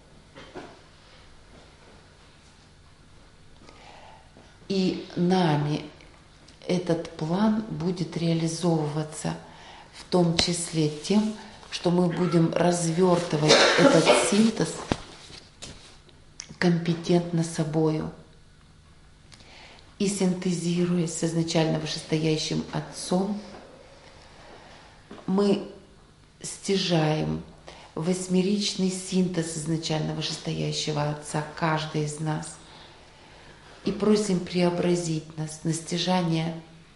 И нами этот план будет реализовываться в том числе тем, что мы будем развертывать этот синтез компетентно собою. И синтезируясь с изначально вышестоящим Отцом, мы стяжаем восьмеричный синтез изначально вышестоящего Отца, каждый из нас, и просим преобразить нас на стяжание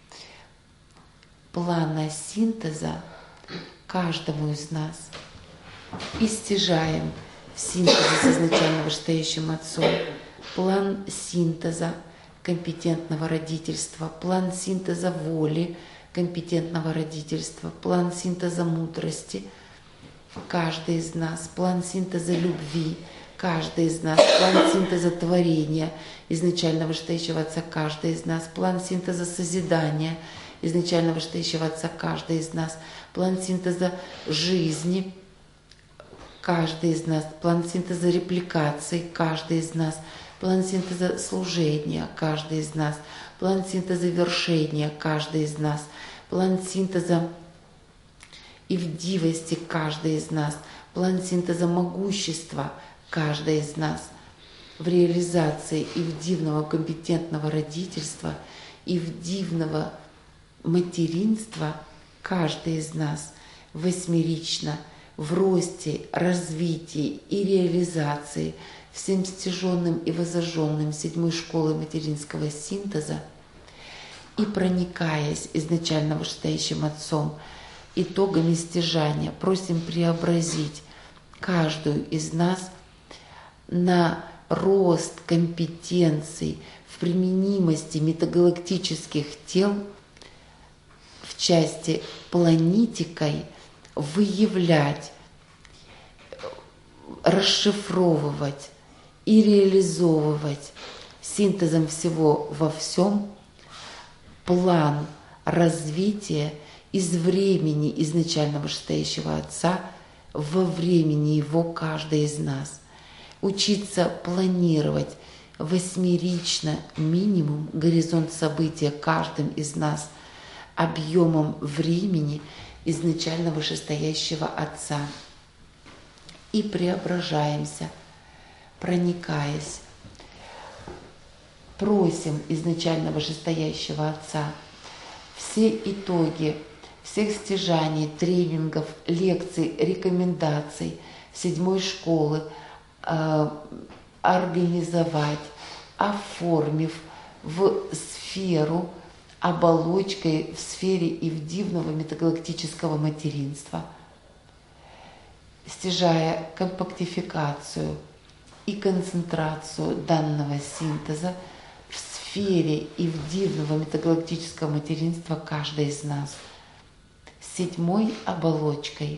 плана синтеза каждому из нас. И стяжаем в синтезе с изначально вышестоящим Отцом план синтеза компетентного родительства, план синтеза воли компетентного родительства, план синтеза мудрости каждый из нас, план синтеза любви каждый из нас, план синтеза творения изначально вышестоящего Отца каждый из нас, план синтеза созидания изначально вышестоящего Отца каждый из нас, план синтеза жизни каждый из нас, план синтеза репликации каждый из нас, план синтеза служения каждый из нас, план синтеза вершения каждый из нас, план синтеза ивдивости каждый из нас, план синтеза могущества каждый из нас в реализации ивдивного компетентного родительства, ивдивного материнства каждый из нас восьмерично в росте, развитии и реализации всем стяженным и возожженным седьмой школы материнского синтеза и проникаясь изначально вышестоящим Отцом итогами стяжания, просим преобразить каждую из нас на рост компетенций в применимости метагалактических тел в части планетикой выявлять, расшифровывать и реализовывать синтезом всего во всем план развития из времени изначально вышестоящего Отца во времени Его каждый из нас. Учиться планировать восьмерично минимум горизонт события каждым из нас объемом времени изначально вышестоящего Отца. И преображаемся, проникаясь. Просим изначально вышестоящего Отца все итоги всех стяжаний, тренингов, лекций, рекомендаций седьмой школы организовать, оформив в сферу оболочкой в сфере ивдивного метагалактического материнства, стяжая компактификацию и концентрацию данного синтеза в сфере ивдивного метагалактического материнства каждой из нас, седьмой оболочкой.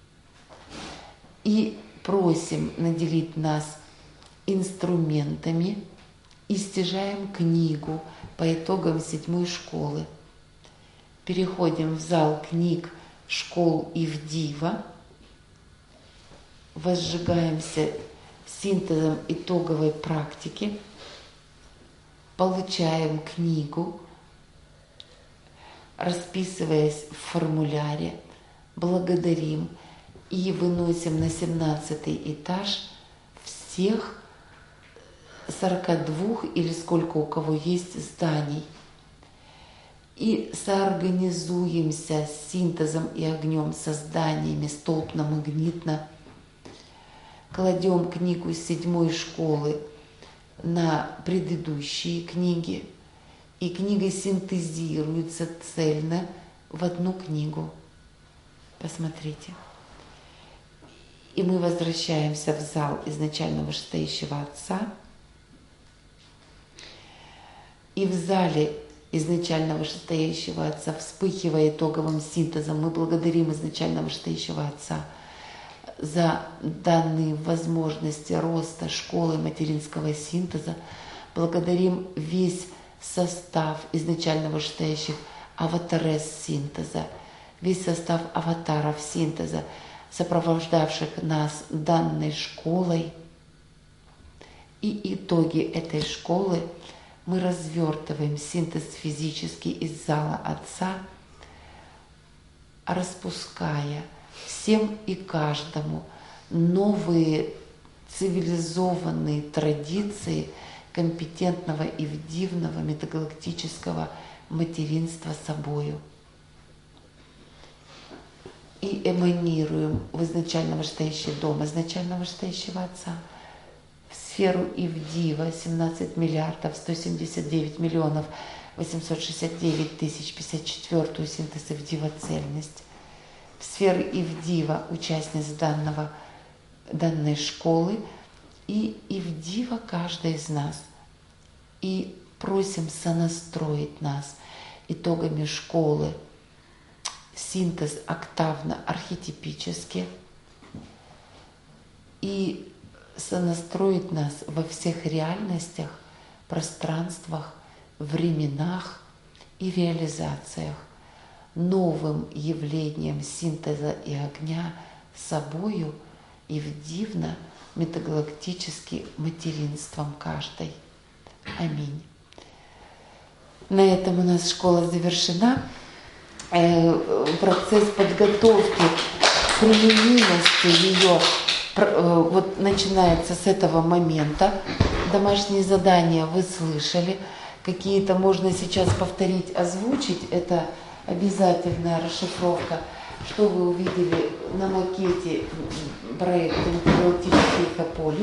И просим наделить нас инструментами и стяжаем книгу по итогам седьмой школы. Переходим в зал книг школ Ивдива, возжигаемся синтезом итоговой практики, получаем книгу, расписываясь в формуляре, благодарим и выносим на 17-й этаж всех 42 или сколько у кого есть зданий. И соорганизуемся с синтезом и огнем, со зданиями столпно-магнитно. Кладем книгу седьмой школы на предыдущие книги, и книга синтезируется цельно в одну книгу. Посмотрите. И мы возвращаемся в зал изначально вышестоящего Отца. И в зале изначально вышестоящего Отца, вспыхивая итоговым синтезом, мы благодарим изначально вышестоящего Отца за данные возможности роста школы материнского синтеза. Благодарим весь состав изначально вышестоящих аватарес синтеза, весь состав аватаров синтеза, сопровождавших нас данной школой. И итоги этой школы мы развертываем синтез физический из зала Отца, распуская всем и каждому новые цивилизованные традиции компетентного и ивдивного метагалактического материнства собою. И эманируем в изначально вышестоящий дом изначально вышестоящего Отца, в сферу Ивдива 17 миллиардов 179 миллионов 869 тысяч 54 синтез Ивдива цельность, в сферу Ивдива участниц данной школы и Ивдива каждая из нас. И просим сонастроить нас итогами школы синтез октавно-архетипически и сонастроить нас во всех реальностях, пространствах, временах и реализациях новым явлением синтеза и огня собою ивдивно метагалактически материнством каждой. Аминь. На этом у нас школа завершена. Процесс подготовки, применимости ее вот начинается с этого момента. Домашние задания вы слышали. Какие-то можно сейчас повторить, озвучить. Это обязательная расшифровка, что вы увидели на макете проекта «Метагалактический экополис»,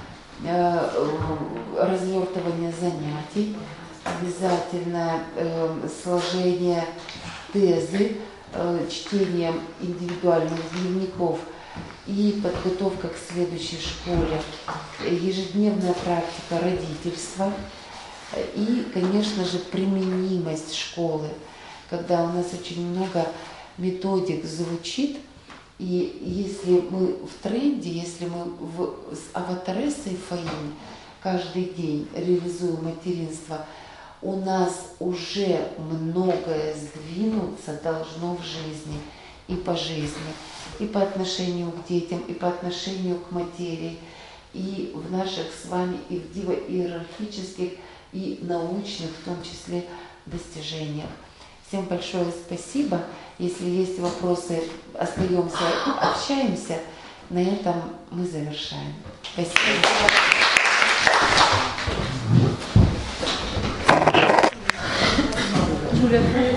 развертывание занятий, обязательно сложение тезы, чтение индивидуальных дневников и подготовка к следующей школе, ежедневная практика родительства и, конечно же, применимость школы, когда у нас очень много методик звучит, и если мы в тренде, если мы с аватаресой Фаин каждый день реализуем материнство, у нас уже многое сдвинуться должно в жизни и по жизни, и по отношению к детям, и по отношению к материи, и в наших с вами ивдиво-иерархических и научных, в том числе, достижениях. Всем большое спасибо. Если есть вопросы, остаемся, общаемся. На этом мы завершаем. Спасибо.